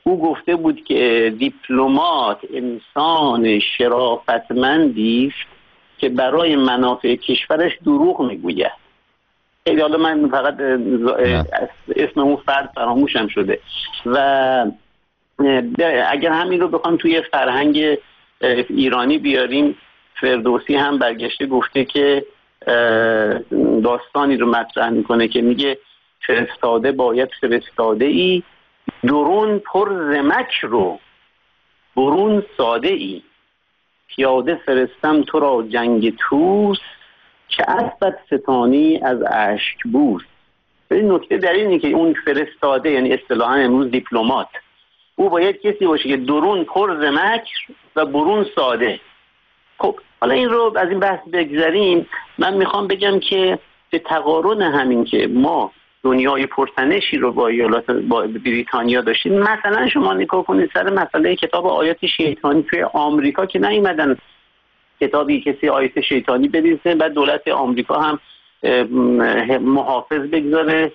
او گفته بود که دیپلمات انسان شرافتمندی است که برای منافع کشورش دروغ میگوید. خیلی حالا من فقط اسم اون فرد فراموشم شده و اگر همین رو بخوام توی فرهنگ ایرانی بیاریم، فردوسی هم برگشته گفته که داستانی رو مطرح میکنه که میگه فرستاده باید فرستاده ای، درون پر زمک رو برون ساده ای، پیاده فرستم تو را جنگ توس که اسبت ستانی از اشک بوس. این نکته در اینه که اون فرستاده یعنی اصطلاحاً امروز دیپلمات، او باید کسی باشه که درون پر زمک و برون ساده. خب حالا این رو از این بحث بگذاریم، من میخوام بگم که به تقارن همین که ما دنیای پرتنشی رو با ایالات با بریتانیا داشتیم، مثلا شما نگاه کنید سر مسئله کتاب آیات شیطانی توی آمریکا که نیومدن کتابی کسی آیات شیطانی بنویسه، بعد دولت آمریکا هم محافظ بگذاره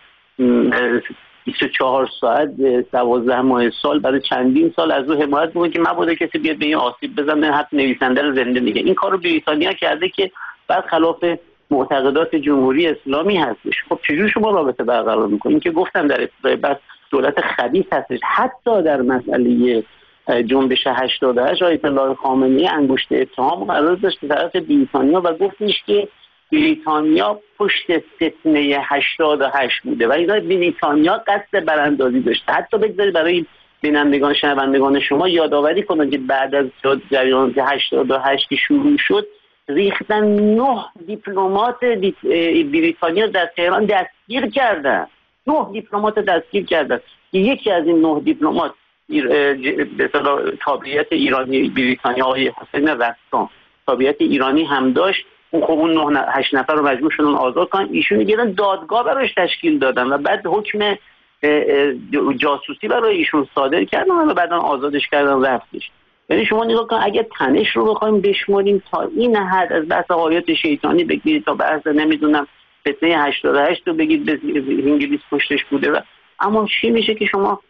بیست و چهار ساعت دوازده ماه سال برای چندین سال از او حمایت بکنه که مبادا کسی بیاد به این آسیب بزنه، حتی نویسنده رو زنده نگه. این کار رو بریتانیا کرده که بعد خلاف معتقدات جمهوری اسلامی هستش. خب چجور شما رابطه برقرار میکنین؟ که گفتم در ابتدای بس دولت خبیث هستش. حتی در مسئله جنبش هشتاد و هشت آیت الله خامنه‌ای انگشت اتهام قرار داشت به طرف بریتانیا و گفتش که بریتانیا پشت فتنه هشتاد و هشت بوده و اینا بریتانیا قصد براندازی داشته. حتی بگذارید برای بینندگان شنوندگان شما یادآوری کنم که بعد از جریان هشتاد و هشت که شروع شد ریختن نه دیپلمات بریتانیا در تهران دستگیر کردن. نه دیپلمات دستگیر کردن. یکی از این نه دیپلمات به اصطلاح تابعیت ایرانی بریتانیا آقای حسین رستم تابعیت ایرانی هم داشت. اون خب اون نه هشت نفر رو مجبور شدن آزاد کنن، ایشون میگن دادگاه براش تشکیل دادن و بعد حکم جاسوسی برای ایشون صادر کردن و بعداً آزادش کردن رفتش. یعنی شما نگاه کن اگه تنش رو بخوایم بشماریم تا این حد از بحث آیات شیطانی بگیرید تا بحث نمیدونم فتنه هشتاد و هشت رو بگید به انگلیس پشتش بوده و اما چی میشه که شما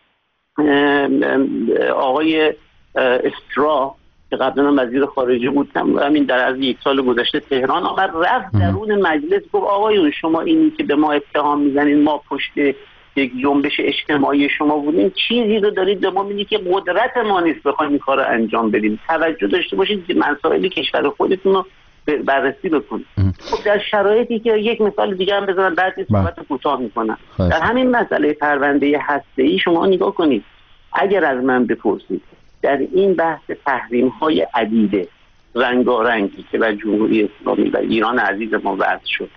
آقای استرا که قبلا وزیر خارجه بود همین در از یک سال گذشته تهران آمد رفت درون مجلس گفت آقایون شما اینی که به ما اتهام میزنید ما پشت یک جنبش اجتماعی شما بودیم چیزی رو دارید به ما میگید که قدرت ما نیست بخوایم این کار رو انجام بدیم. توجه داشته باشید که مسائل کشور خودتون رو بررسی بکنید. خب در شرایطی که یک مثال دیگه هم بزنم بعد صحبت کوتاه میکنم در همین مسئله پرونده هسته‌ای شما نگاه کنید. اگر از من بپرسید در این بحث تحریم های عدیده رنگارنگی که بر جمهوری اسلامی و ایران عزیز ما وضع شد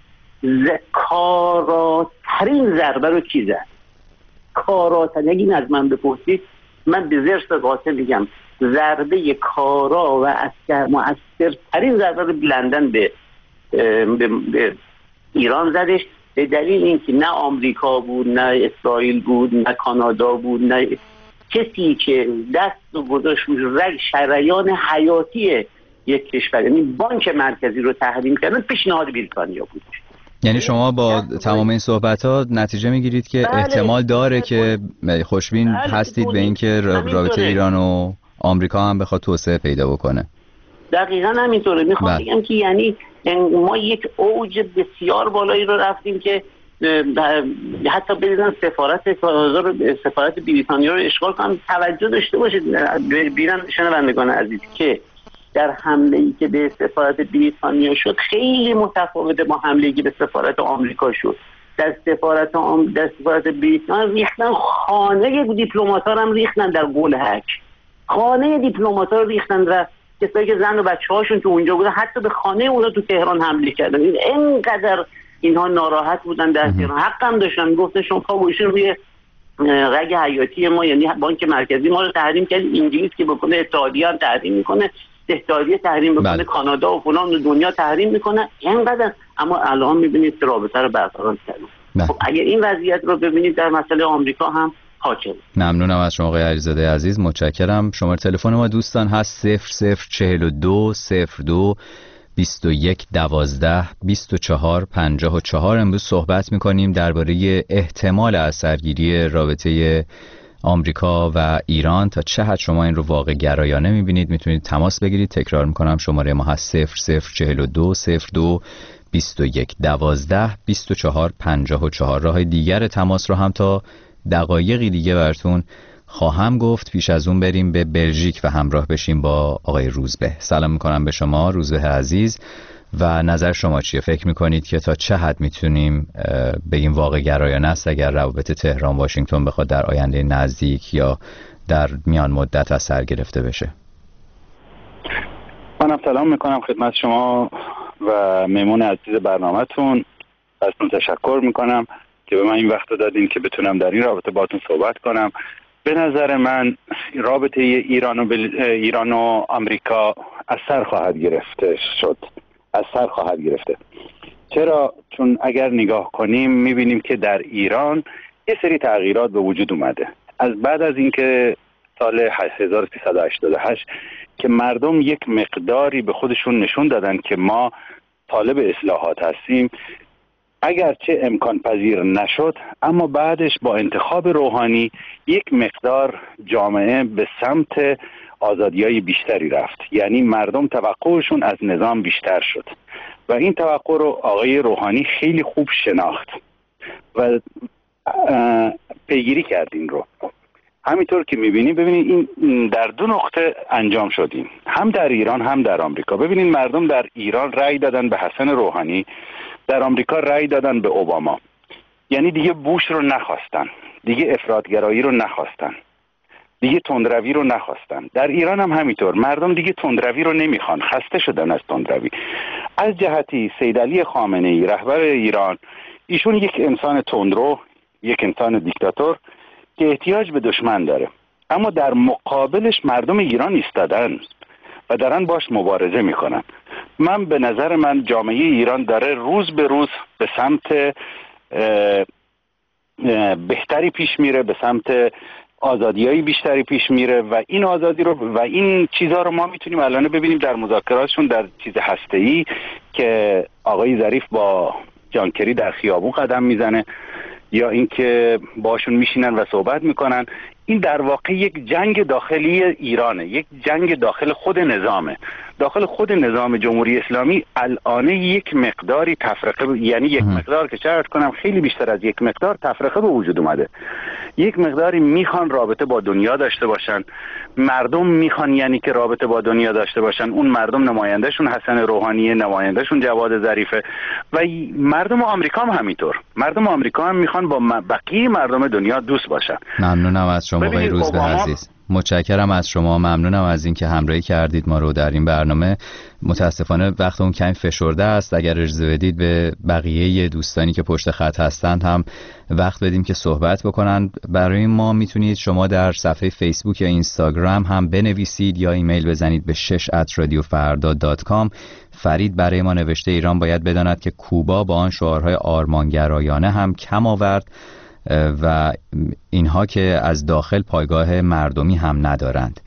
کاراترین ضربه رو کی زد؟ کاراترین اگه این از من بپرسید من به زرس قاطع میگم ضربه کارا و اثر مؤثرترین ضربه رو لندن به, به, به ایران زدش به دلیل اینکه نه آمریکا بود نه اسرائیل بود نه کانادا بود نه کسی که دست و گذاشت روی رگ شریان حیاتی یک کشور یعنی بانک مرکزی رو تحریم کردن پیشنهاد بریتانیا بود. یعنی شما با تمام این صحبت‌ها نتیجه میگیرید که بله. احتمال داره که خوشبین بله. هستید به اینکه رابطه ایران و آمریکا هم بخواد توسعه پیدا بکنه. دقیقاً همینطوره. میخوام بگم که یعنی ما یک اوج بسیار بالایی رو رفتیم که حتی بریدن سفارت سفارت بریتانیا رو اشغال کنن. توجه داشته باشید بیرن شنوندگان عزیز که در حمله‌ای که به سفارت بریتانیا شد خیلی متفاوته با حمله‌ای که به سفارت آمریکا شد. در سفارت آم... در سفارت بریتانیا ریختن خانه دیپلمات‌ها هم ریختن در قلهک. خانه دیپلمات‌ها رو ریختن و کسایی که زن و بچه‌هاشون تو اونجا بودن حتی به خانه اونا تو تهران حمله کردن. این اینقدر اینها ناراحت بودن در تهران حق هم داشتن گفتن شما پا گوشین روی رگ حیاتی ما یعنی بانک مرکزی ما رو تحریم کرد. انگلیس که بکنه اتحادیه هم تحریم میکنه اتحادیه تحریم بکنه کانادا و فلان دنیا تحریم میکنه اینقدر. اما الان میبینید که رابطه رو برقرار کردن. خب اگر این وضعیت رو ببینید در مسئله آمریکا هم حاکم. ممنونم از شما آقای علیزاده عزیز متشکرم. شماره تلفن ما دوستان هست صفر صفر چهل و دو صفر دو بیست و یک دوازده بیست و چهار پنجاه و چهار. امروز صحبت میکنیم درباره احتمال اثرگیری رابطه آمریکا و ایران تا چه حد شما این رو واقع گرایانه میبینید میتونید تماس بگیرید. تکرار میکنم شماره ما هست صفر صفر چهل و دو صفر دو بیست و یک دوازده بیست و چهار پنجاه و چهار. راه دیگر تماس رو هم تا دقایقی دیگه براتون خواهم گفت. پیش از اون بریم به بلژیک و همراه بشیم با آقای روزبه. سلام میکنم به شما روزبه عزیز و نظر شما چیه؟ فکر میکنید که تا چه حد میتونیم بگیم واقع گرایانه است اگر روابط تهران واشنگتن بخواد در آینده نزدیک یا در میان مدت از سر گرفته بشه؟ منم سلام میکنم خدمت شما و مهمون عزیز برنامه‌تون. ازتون تشکر میکنم که به من این وقت دادین که بتونم در این رابطه باهاتون صحبت کنم. به نظر من رابطه ایران و بل... ایران و آمریکا از سر خواهد گرفته شد. از سر خواهد گرفته. چرا؟ چون اگر نگاه کنیم میبینیم که در ایران یه سری تغییرات به وجود اومده. از بعد از اینکه سال هزار و سیصد و هشتاد و هشت که مردم یک مقداری به خودشون نشون دادن که ما طالب اصلاحات هستیم، اگرچه امکان پذیر نشد، اما بعدش با انتخاب روحانی یک مقدار جامعه به سمت آزادی‌های بیشتری رفت. یعنی مردم توقعشون از نظام بیشتر شد و این توقع رو آقای روحانی خیلی خوب شناخت و پیگیری کرد این رو. همینطور که میبینیم، ببینید این در دو نقطه انجام شدیم، هم در ایران هم در آمریکا. ببینید مردم در ایران رأی دادن به حسن روحانی، در آمریکا رأی دادن به اوباما. یعنی دیگه بوش رو نخواستن، دیگه افراطگرایی رو نخواستن، دیگه تندروی رو نخواستن. در ایران هم همینطور، مردم دیگه تندروی رو نمیخوان، خسته شدن از تندروی. از جهتی سید علی خامنه ای رهبر ایران، ایشون یک انسان تندرو، یک انسان دیکتاتور که احتیاج به دشمن داره، اما در مقابلش مردم ایران ایستادن و دارن باش مبارزه میکنن. من به نظر من جامعه ایران داره روز به روز به سمت بهتری پیش میره، به سمت آزادیایی بیشتری پیش میره و این آزادی رو و این چیزها رو ما میتونیم الان ببینیم در مذاکراتشون در چیز هسته‌ای که آقای ظریف با جان کری در خیابون قدم میزنه یا اینکه باشون میشینن و صحبت میکنن. این در واقع یک جنگ داخلی ایرانه، یک جنگ داخل خود نظامه، داخل خود نظام جمهوری اسلامی. الان یک مقداری تفرقه، یعنی یک مقدار که چرا کنم خیلی بیشتر از یک مقدار تفرقه به وجود اومده. یک مقداری میخوان رابطه با دنیا داشته باشن، مردم میخوان یعنی که رابطه با دنیا داشته باشن. اون مردم نمایندهشون حسن روحانیه، نمایندهشون جواد ظریفه و مردم آمریکا هم همینطور. مردم آمریکا هم میخوان با بقیه مردم دنیا دوست باشن. ممنونم از شما آقای روزبه عزیز. متشکرم از شما، ممنونم از اینکه همراهی کردید ما رو در این برنامه. متاسفانه وقت اون کمی فشرده است، اگر اجازه بدید به بقیه دوستانی که پشت خط هستند هم وقت بدیم که صحبت بکنن. برای ما میتونید شما در صفحه فیسبوک یا اینستاگرام هم بنویسید یا ایمیل بزنید به شش ات رادیو فردا دات کام. فرید برای ما نوشته ایران باید بداند که کوبا با آن شعارهای آرمانگرایانه هم کم آورد و اینها که از داخل پایگاه مردمی هم ندارند.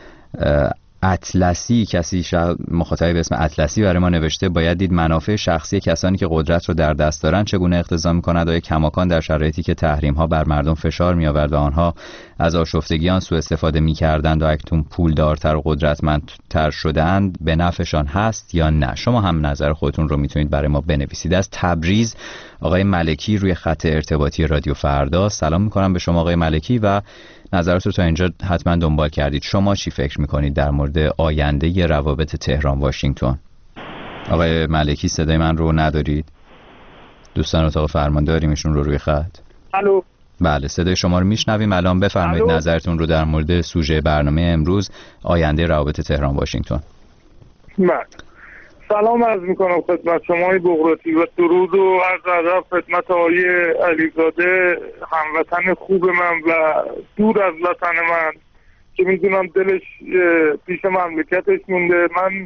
اطلسی، کسی مخاطب به اسم اطلسی برای ما نوشته باید دید منافع شخصی کسانی که قدرت رو در دست دارند چگونه اقتضا می‌کند آیا کماکان در شرایطی که تحریم‌ها بر مردم فشار می‌آورد و آنها از آشفتگی آن سوء استفاده می‌کردند و اکنون پولدارتر و قدرتمندتر شده‌اند به نفعشان هست یا نه؟ شما هم نظر خودتون رو میتونید برای ما بنویسید. از تبریز آقای ملکی روی خط ارتباطی رادیو فردا. سلام می‌کنم به شما آقای ملکی و نظرات رو تا اینجا حتما دنبال کردید. شما چی فکر میکنید در مورد آینده روابط تهران واشنگتن؟ آقای ملکی صدای من رو ندارید؟ دوستان اتاق فرمان داریم ایشون رو روی خط؟ الو. بله صدای شما رو میشنویم. الان بفرمایید نظرتون رو در مورد سوژه برنامه امروز، آینده روابط تهران واشنگتن. من سلام عرض میکنم خدمت شما بغراتی و درود و عرض ادب خدمت آقای علیزاده هموطن خوب من و دور از وطن من که میدونم دلش پیش مملکتش مونده. من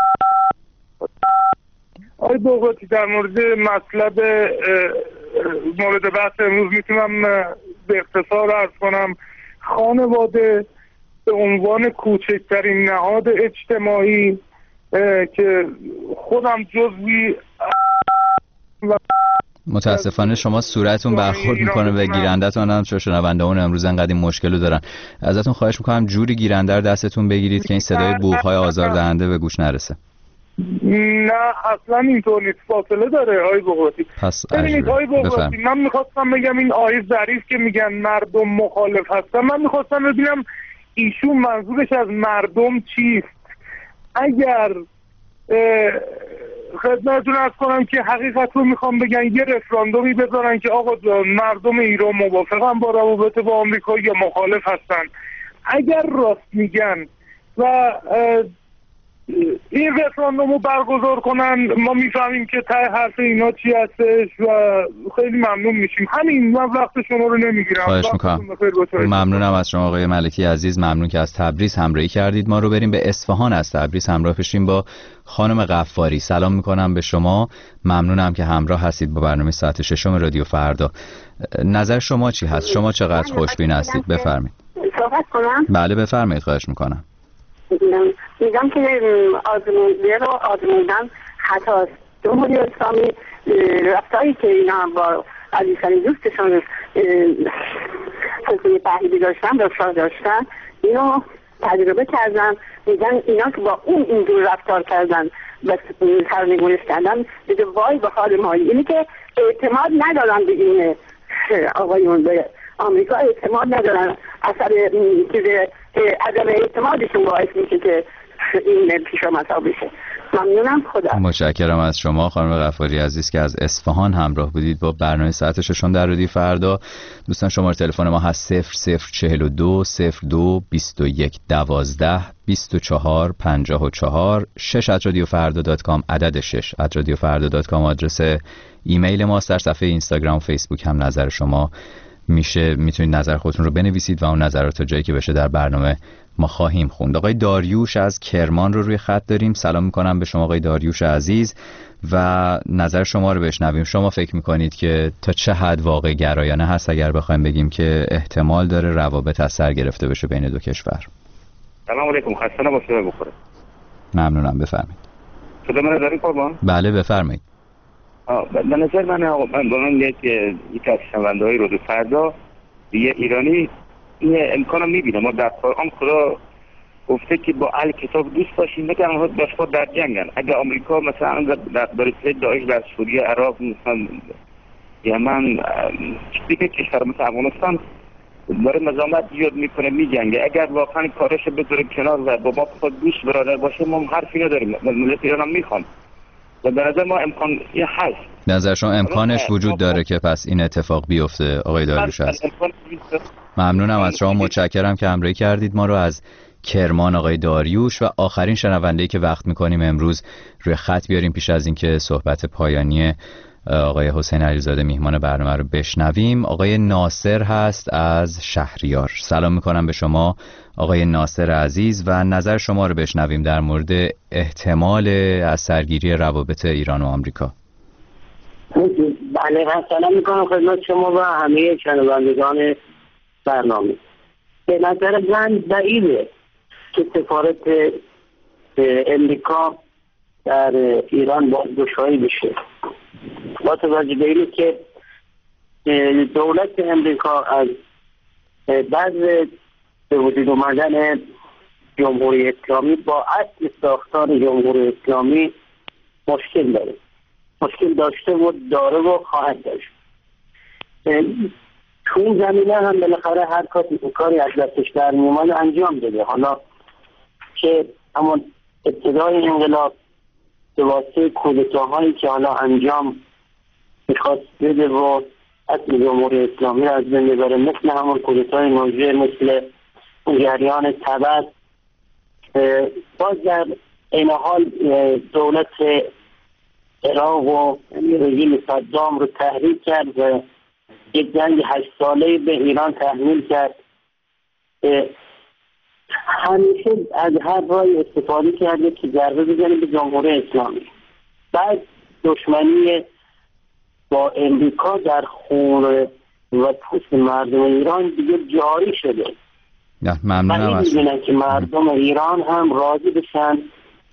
آقای بغراتی در مورد مطلب مورد بحث امروز میتونم به اختصار عرض کنم. خانواده به عنوان کوچکترین نهاد اجتماعی که خودم جزوی متاسفانه شما صورتتون برخورد میکنه به گیرنده‌تون، هم چون شنونده‌مون امروز انقدر این مشکل رو دارن. ازتون خواهش میکنم جوری گیرنده رو دستتون بگیرید که این صدای بوق‌های آزاردهنده به گوش نرسه. نه اصلا اینطور نیست، فاصله داره آقای بغراتی. پس ببینید آقای بغراتی، من میخواستم بگم این آقای ظریف که میگن مردم مخالف هستن، من میخواستم ببینم ایشون منظورش از مردم چیست. اگر خدمتتون عرض کنم که حقیقت رو میخوام بگن، یه رفراندومی بذارن که آقا مردم ایران موافقن با روابط با آمریکا یا مخالف هستن. اگر راست میگن و این رفراندوم رو برگزار کنن، ما میفهمیم که ته حرف اینا چی هستش و خیلی ممنون میشیم. همین، من وقت شما رو نمیگیرم. خواهش میکنم. ممنونم از شما آقای ملکی عزیز. ممنون که از تبریز همراهی کردید. ما رو بریم به اصفهان از تبریز همراه بشیم با خانم غفاری. سلام میکنم به شما. ممنونم که همراه هستید با برنامه ساعت ششم رادیو فردا. نظر شما چی هست؟ شما چقدر خوشبین هستید؟ بفرمایید. صحبت کنم؟ بله بفرمایید. خواهش میکنم. میگم که آزمونده رو آزموندن خطاست. جمهوری اسلامی رفتاری که اینا با عزیزترین دوستشان حلقه تحلیلی داشتن رفتار داشتن، اینو تجربه کردن. میگن اینا که با اون اینجور رفتار کردن و سرنگونش کردن، دیگه وای به حال مایی. اینی که اعتماد ندارن به این آقایون، به آمریکا اعتماد ندارن. اثر چیز عدم اعتمادشون باعث میشه که این پیش آمدها بشه. ممنونم. خدا. متشکرم از شما خانم غفاری عزیز که از اصفهان همراه بودید با برنامه ساعت ششم در رادیو فردا. دوستان شماره تلفن ما هست صفر صفر چهل و دو صفر دو بیست و یک دوازده بیست و چهار پنجاه و چهار شش ات رادیو فردا دات کام، عدد شش ات رادیو فردا دات کام آدرس ایمیل ماست. در صفحه اینستاگرام و فیسبوک هم نظر شما میشه، میتونید نظر خودتون رو بنویسید و اون نظرات تا جایی که بشه در برنامه ما خواهیم خوند. آقای داریوش از کرمان رو روی خط داریم. سلام میکنم به شما آقای داریوش عزیز و نظر شما رو بشنویم. شما فکر میکنید که تا چه حد واقع گرایانه هست اگر بخوایم بگیم که احتمال داره روابط از سر گرفته بشه بین دو کشور؟ سلام علیکم. خسته نباشید. بخوره. ممنونم. بفرمایید. صدا من دارین قربان؟ بله بفرمایید. به نظر من من با من یک یک از شنونده‌های رادیو فردا یه ایرانی این امکانو میبینه. ما در قرآن خدا گفته که با اهل کتاب دوست باشیم، نه که آنها دشمن در جنگن. اگه آمریکا مثلا در برای داعش در سوریه، عراق، مثلا یمن، دیگه کشور مثل افغانستان داره مزاحمت ایجاد میکنه، میجنگه، اگر واقعا کارش بذاره کنار و با ما خود دوست برادر باشه، ما حرفی نداریم. ملت ایران هم میخوان و به نظر ما امکان یه هست. به نظر شما امکانش وجود داره که پس این اتفاق بیفته آقای داریوش هست؟ ممنونم از شما. متشکرم که همراهی کردید ما رو از کرمان آقای داریوش. و آخرین شنونده‌ای که وقت میکنیم امروز روی خط بیاریم پیش از اینکه صحبت پایانی آقای حسین علیزاده میهمان برنامه رو بشنویم. آقای ناصر هست از شهریار. سلام میکنم به شما آقای ناصر عزیز و نظر شما رو بشنویم در مورد احتمال از سرگیری روابط ایران و آمریکا. بله من سلام میکنم خدمت شما و همه شنوندگان برنامه. به نظر من بعیده که سفارت امریکا در ایران بازگشایی بشه، با توجه به اینه که دولت امریکا از بعض به وجود اومدن جمهوری اسلامی با اصل ساختار جمهوری اسلامی مشکل داره، مشکل داشته و داره و خواهد داشت. تو این زمینه هم بالاخره هر کاری از دستش در میومد انجام داده. حالا که همون ابتدای انقلاب به واسطه کودتاهایی که حالا انجام میخواست بده و اصل جمهوری اسلامی را از بین ببره، مثل همون کودتای نوژه، مثل جریان تبت، باز در این حال دولت عراق و رژیم صدام رو تحریک کرد و یک جنگ هشت ساله به ایران تحمیل کرد. همیشه از هر رای استفاده کرده که ضربه بزنه به جمهوری اسلامی. بعد دشمنی با امریکا در خون و پوست مردم ایران دیگه جاری شده. ممنونم از شما که مردم ایران هم راضی بشن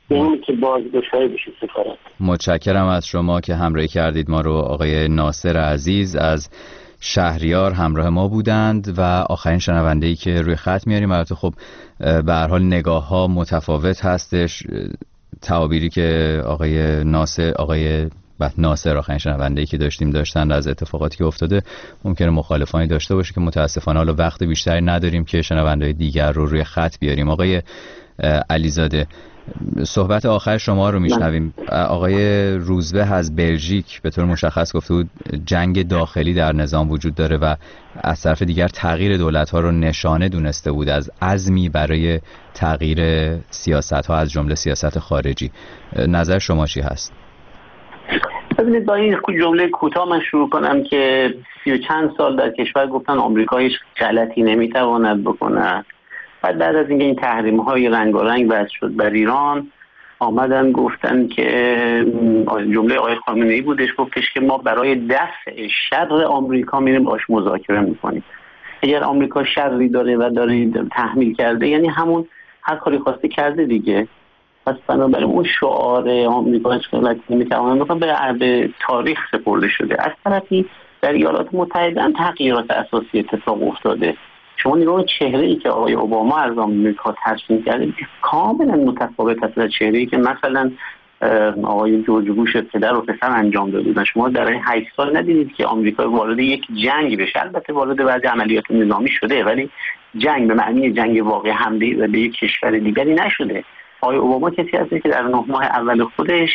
به این که بازگشایی بشه سفارت. متشکرم از شما که همراهی کردید ما رو. آقای ناصر عزیز از شهریار همراه ما بودند و آخرین شنونده‌ای که روی خط میاریم. البته خب به هر حال نگاه ها متفاوت هستش. تعابیری که آقای ناصر آقای ناصر آخرین شنونده‌ای که داشتیم داشتن از اتفاقاتی که افتاده ممکنه مخالفانی داشته باشه که متاسفانه حالا وقت بیشتری نداریم که شنونده‌های دیگر رو روی خط بیاریم. آقای علیزاده، صحبت آخر شما رو میشنویم. آقای روزبه از بلژیک به طور مشخص گفته بود جنگ داخلی در نظام وجود داره و از طرف دیگر تغییر دولت‌ها رو نشانه دونسته بود از عزمی برای تغییر سیاست‌ها از جمله سیاست خارجی. نظر شما چی هست؟ ببینید با این جمله کوتاه من شروع کنم که سی و چند سال در کشور گفتن آمریکا هیچ غلطی نمیتواند بکنه. بعد بعد از اینکه این تحریم های رنگارنگ وضع شد بر ایران، آمدن گفتن که جمله آقای خامنه‌ای بودش، گفتش که ما برای دفع شر آمریکا میریم باش مذاکره میکنیم. اگر آمریکا شری داره و داره تحمیل کرده یعنی همون هر کاری خواسته کرده دیگه. پس بنابراین اون شعار آمریکا هیچ غلطی نمیتواند بکنه به تاریخ سپرده شده. از طرفی در ایالات متحده هم تغییرات اساسی اتفاق افتاده. شما نگاه چهره‌ای که آقای اوباما از آمریکا ترسیم کرده کاملا متفاوت است از چهره‌ای که مثلا آقای جورج بوش پدر و پسر انجام دادن. شما در این هشت سال ندیدید که آمریکا وارد یک جنگ بشه. البته وارد بعضی عملیات نظامی شده ولی جنگ به معنی جنگ واقعی حمله و به یک کشور دیگری نشده. آقای اوباما کسی هست که در نه ماه اول خودش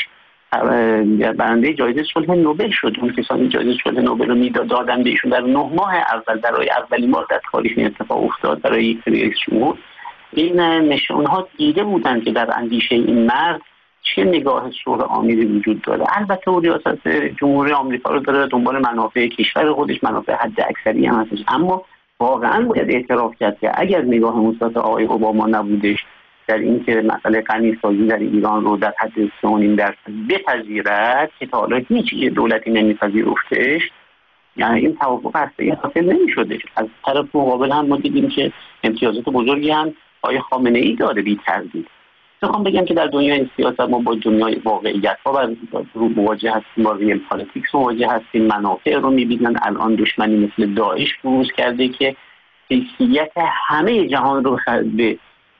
برنده جایزه صلح نوبل شد. اون کسانی جایزه صلح نوبل رو میدادن به ایشون در نه ماه اول برای اولین بار در تاریخ این اتفاق افتاد برای یک رئیس جمهور. این نشان‌ها دیده بودند که در اندیشه این مرد چه نگاه سوءآمیزی وجود داره. البته او ریاست جمهوری آمریکا رو داره دنبال منافع کشور خودش، منافع حد اکثری هم هستش، اما واقعا باید اعتراف کرد که اگر نگاه مثبت آقای اوباما نبودش در این که مسئله غنی‌سازی در ایران رو در حد سه و نیم درصد بپذیرد که تا حالا هیچ دولتی نمیپذیرفتش، یعنی این توافق هسته‌ای حاصل نمی‌شدش. از طرف مقابل هم ما دیدیم که امتیازات بزرگی هم آقای خامنه‌ای داره بی تردید. میخوام بگم که در دنیای سیاست ما با دنیای واقعیت‌ها رو مواجه هستیم، با ریل پالیتیکس مواجه هستیم. منافع رو می‌بینن. الان دشمنی مثل داعش بروز کرده که حیثیت همه جهان رو به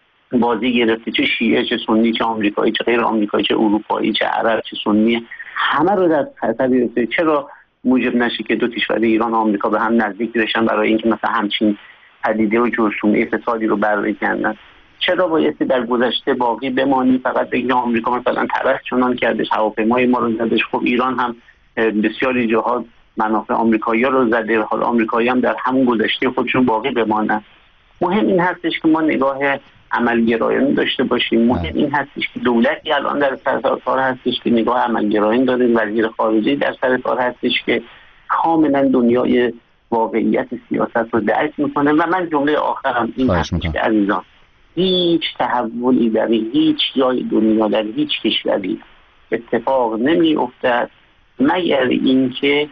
بازی گرفته، چه شیعه، چه سنی، چه آمریکایی، چه غیر آمریکایی، چه اروپایی، چه عرب، چه سنی، همه رو در خطر گرفته. چرا موجب نشه که دو کشور ایران و آمریکا به هم نزدیک بشن برای اینکه مثلا همچین پدیده و جرثومه فسادی رو بررسی کنن؟ چرا باید در گذشته باقی بمانی فقط بگیم آمریکا مثلا طرف چنان کردش، هواپیمای ما رو زدش؟ خب ایران هم بسیاری جاها منافع آمریکایی‌ها رو زده، حالا آمریکایی هم در همون گذشته خودشون باقی بمانن. مهم این هستش که ما نگاه عملگرایانه داشته باشیم. مهم این هستش که دولتی الان در سر کار هستش که نگاه عملگرایانه داره، وزیر خارجه در سر کار هستش که کاملا دنیای واقعیت سیاست رو درک میکنه. و من جمله آخرم این هستش که عزیزان، هیچ تحولی در هیچ جای دنیا در هیچ کشوری اتفاق نمی افتد مگر اینکه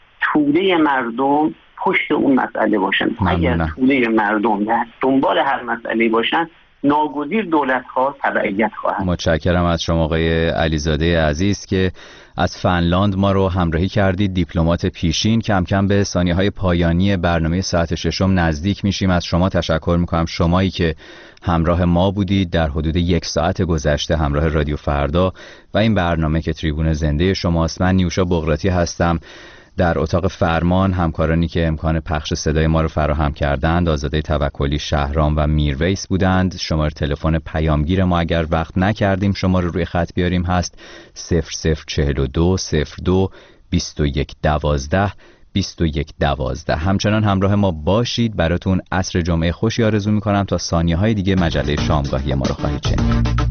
توده مردم پشت اون مسئله باشن. اگر توده مردم دنبال هر مسئله باشن ناگزیر دولت‌ها تبعیت خواهند. متشکرم از شما آقای علیزاده عزیز که از فنلاند ما رو همراهی کردید. دیپلمات پیشین. کم کم به ثانیه‌های پایانی برنامه ساعت ششم نزدیک میشیم. از شما تشکر میکنم، شمایی که همراه ما بودید در حدود یک ساعت گذشته همراه رادیو فردا و این برنامه که تریبون زنده شماست. من نیوشا بغراتی هستم. در اتاق فرمان همکارانی که امکان پخش صدای ما رو فراهم کردند آزاده توکلی، شهرام و میرویس بودند. شماره تلفن پیامگیر ما اگر وقت نکردیم شما رو روی خط بیاریم هست صفر صفر چهل و دو صفر دو بیست و یک دوازده بیست و یک دوازده. همچنان همراه ما باشید. براتون عصر جمعه خوشی آرزو میکنم. تا ثانیه های دیگه مجله شامگاهی ما رو خواهید شنید.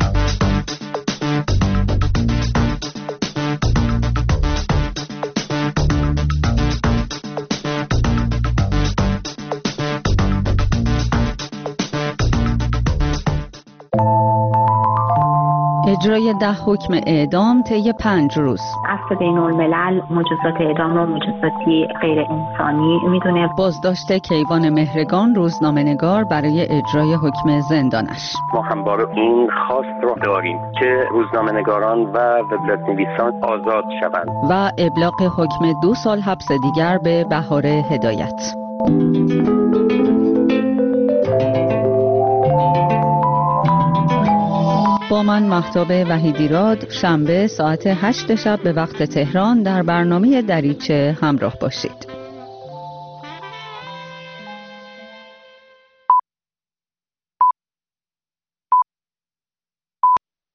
اجرای ده حکم اعدام طی پنج روز. عفو بین الملل مجازات اعدام و مجازاتی غیر انسانی میدونه. بازداشت کیوان مهرگان روزنامه‌نگار برای اجرای حکم زندانش. ما همواره این خواست را داریم که روزنامه‌نگاران و وبلاگ‌نویسان آزاد شوند. و ابلاغ حکم دو سال حبس دیگر به بهار هدایت. با من مهتاب وحیدیراد، شنبه ساعت هشت شب به وقت تهران در برنامه دریچه همراه باشید.